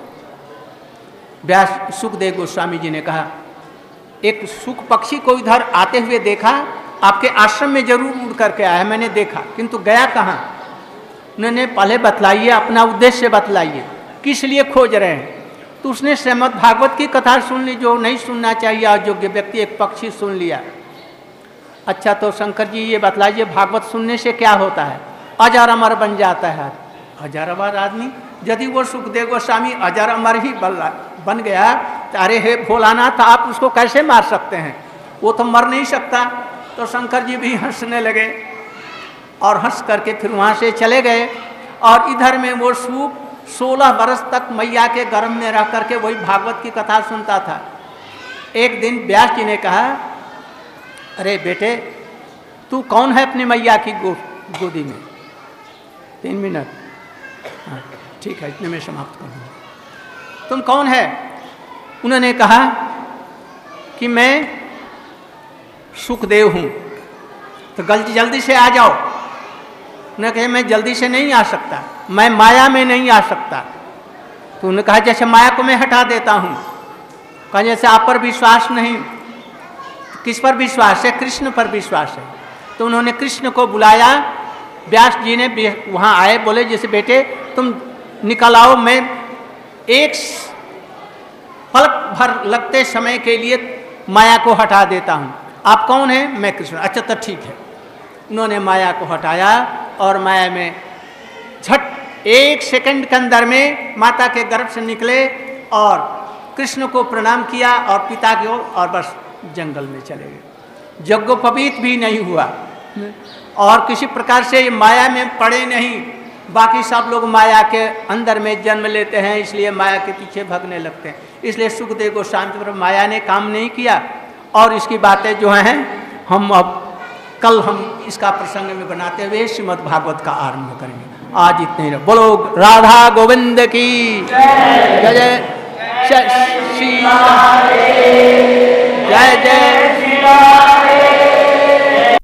व्यास सुखदेव गोस्वामी जी ने कहा, एक सुख पक्षी को इधर आते हुए देखा, आपके आश्रम में जरूर उड़ करके आया, मैंने देखा, किंतु गया कहाँ? उन्होंने पहले बतलाइए, अपना उद्देश्य बतलाइए, किस लिए खोज रहे हैं? तो उसने श्रीमद् भागवत की कथा सुन ली, जो नहीं सुनना चाहिए अयोग्य व्यक्ति, एक पक्षी सुन लिया। अच्छा, तो शंकर जी ये बतलाइए, भागवत सुनने से क्या होता है? अजर अमर बन जाता है। अजर अमर आदमी, यदि वो सुखदेव गोस्वामी अजर अमर ही बन गया, तो अरे हे भोलानाथ, आप उसको कैसे मार सकते हैं? वो तो मर नहीं सकता। तो शंकर जी भी हंसने लगे और हंस करके फिर वहाँ से चले गए। और इधर में वो सूप 16 बरस तक मैया के गर्भ में रह करके वही भागवत की कथा सुनता था। एक दिन व्यास जी ने कहा, अरे बेटे, तू कौन है अपनी मैया की गोदी में? 3 मिनट, हाँ ठीक है, इतने में समाप्त कर दूँगा। तुम कौन है? उन्होंने कहा कि मैं सुखदेव हूँ। तो जल्दी से आ जाओ। उन्होंने कहा, मैं जल्दी से नहीं आ सकता, मैं माया में नहीं आ सकता। तो उन्होंने कहा, जैसे माया को मैं हटा देता हूँ। कहा, जैसे आप पर विश्वास नहीं, तो किस पर विश्वास है? कृष्ण पर विश्वास है। तो उन्होंने कृष्ण को बुलाया। व्यास जी ने वहाँ आए, बोले, जैसे बेटे तुम निकल आओ, मैं एक पलक भर लगते समय के लिए माया को हटा देता हूँ। आप कौन हैं? मैं कृष्ण। अच्छा तो ठीक है। उन्होंने माया को हटाया और माया में झट 1 सेकंड के अंदर में माता के गर्भ से निकले और कृष्ण को प्रणाम किया और पिता की ओर, और बस जंगल में चले गए। यज्ञोपवीत भी नहीं हुआ और किसी प्रकार से माया में पड़े नहीं। बाकी सब लोग माया के अंदर में जन्म लेते हैं, इसलिए माया के पीछे भागने लगते हैं। इसलिए सुखदेव गोस्वामी पर माया ने काम नहीं किया। और इसकी बातें जो हैं हम अब कल हम इसका प्रसंग में बनाते हुए श्रीमद् भागवत का आरंभ करेंगे। आज इतने ही। बोलो राधा गोविंद की जय। जय श्री, जय जय श्री राम।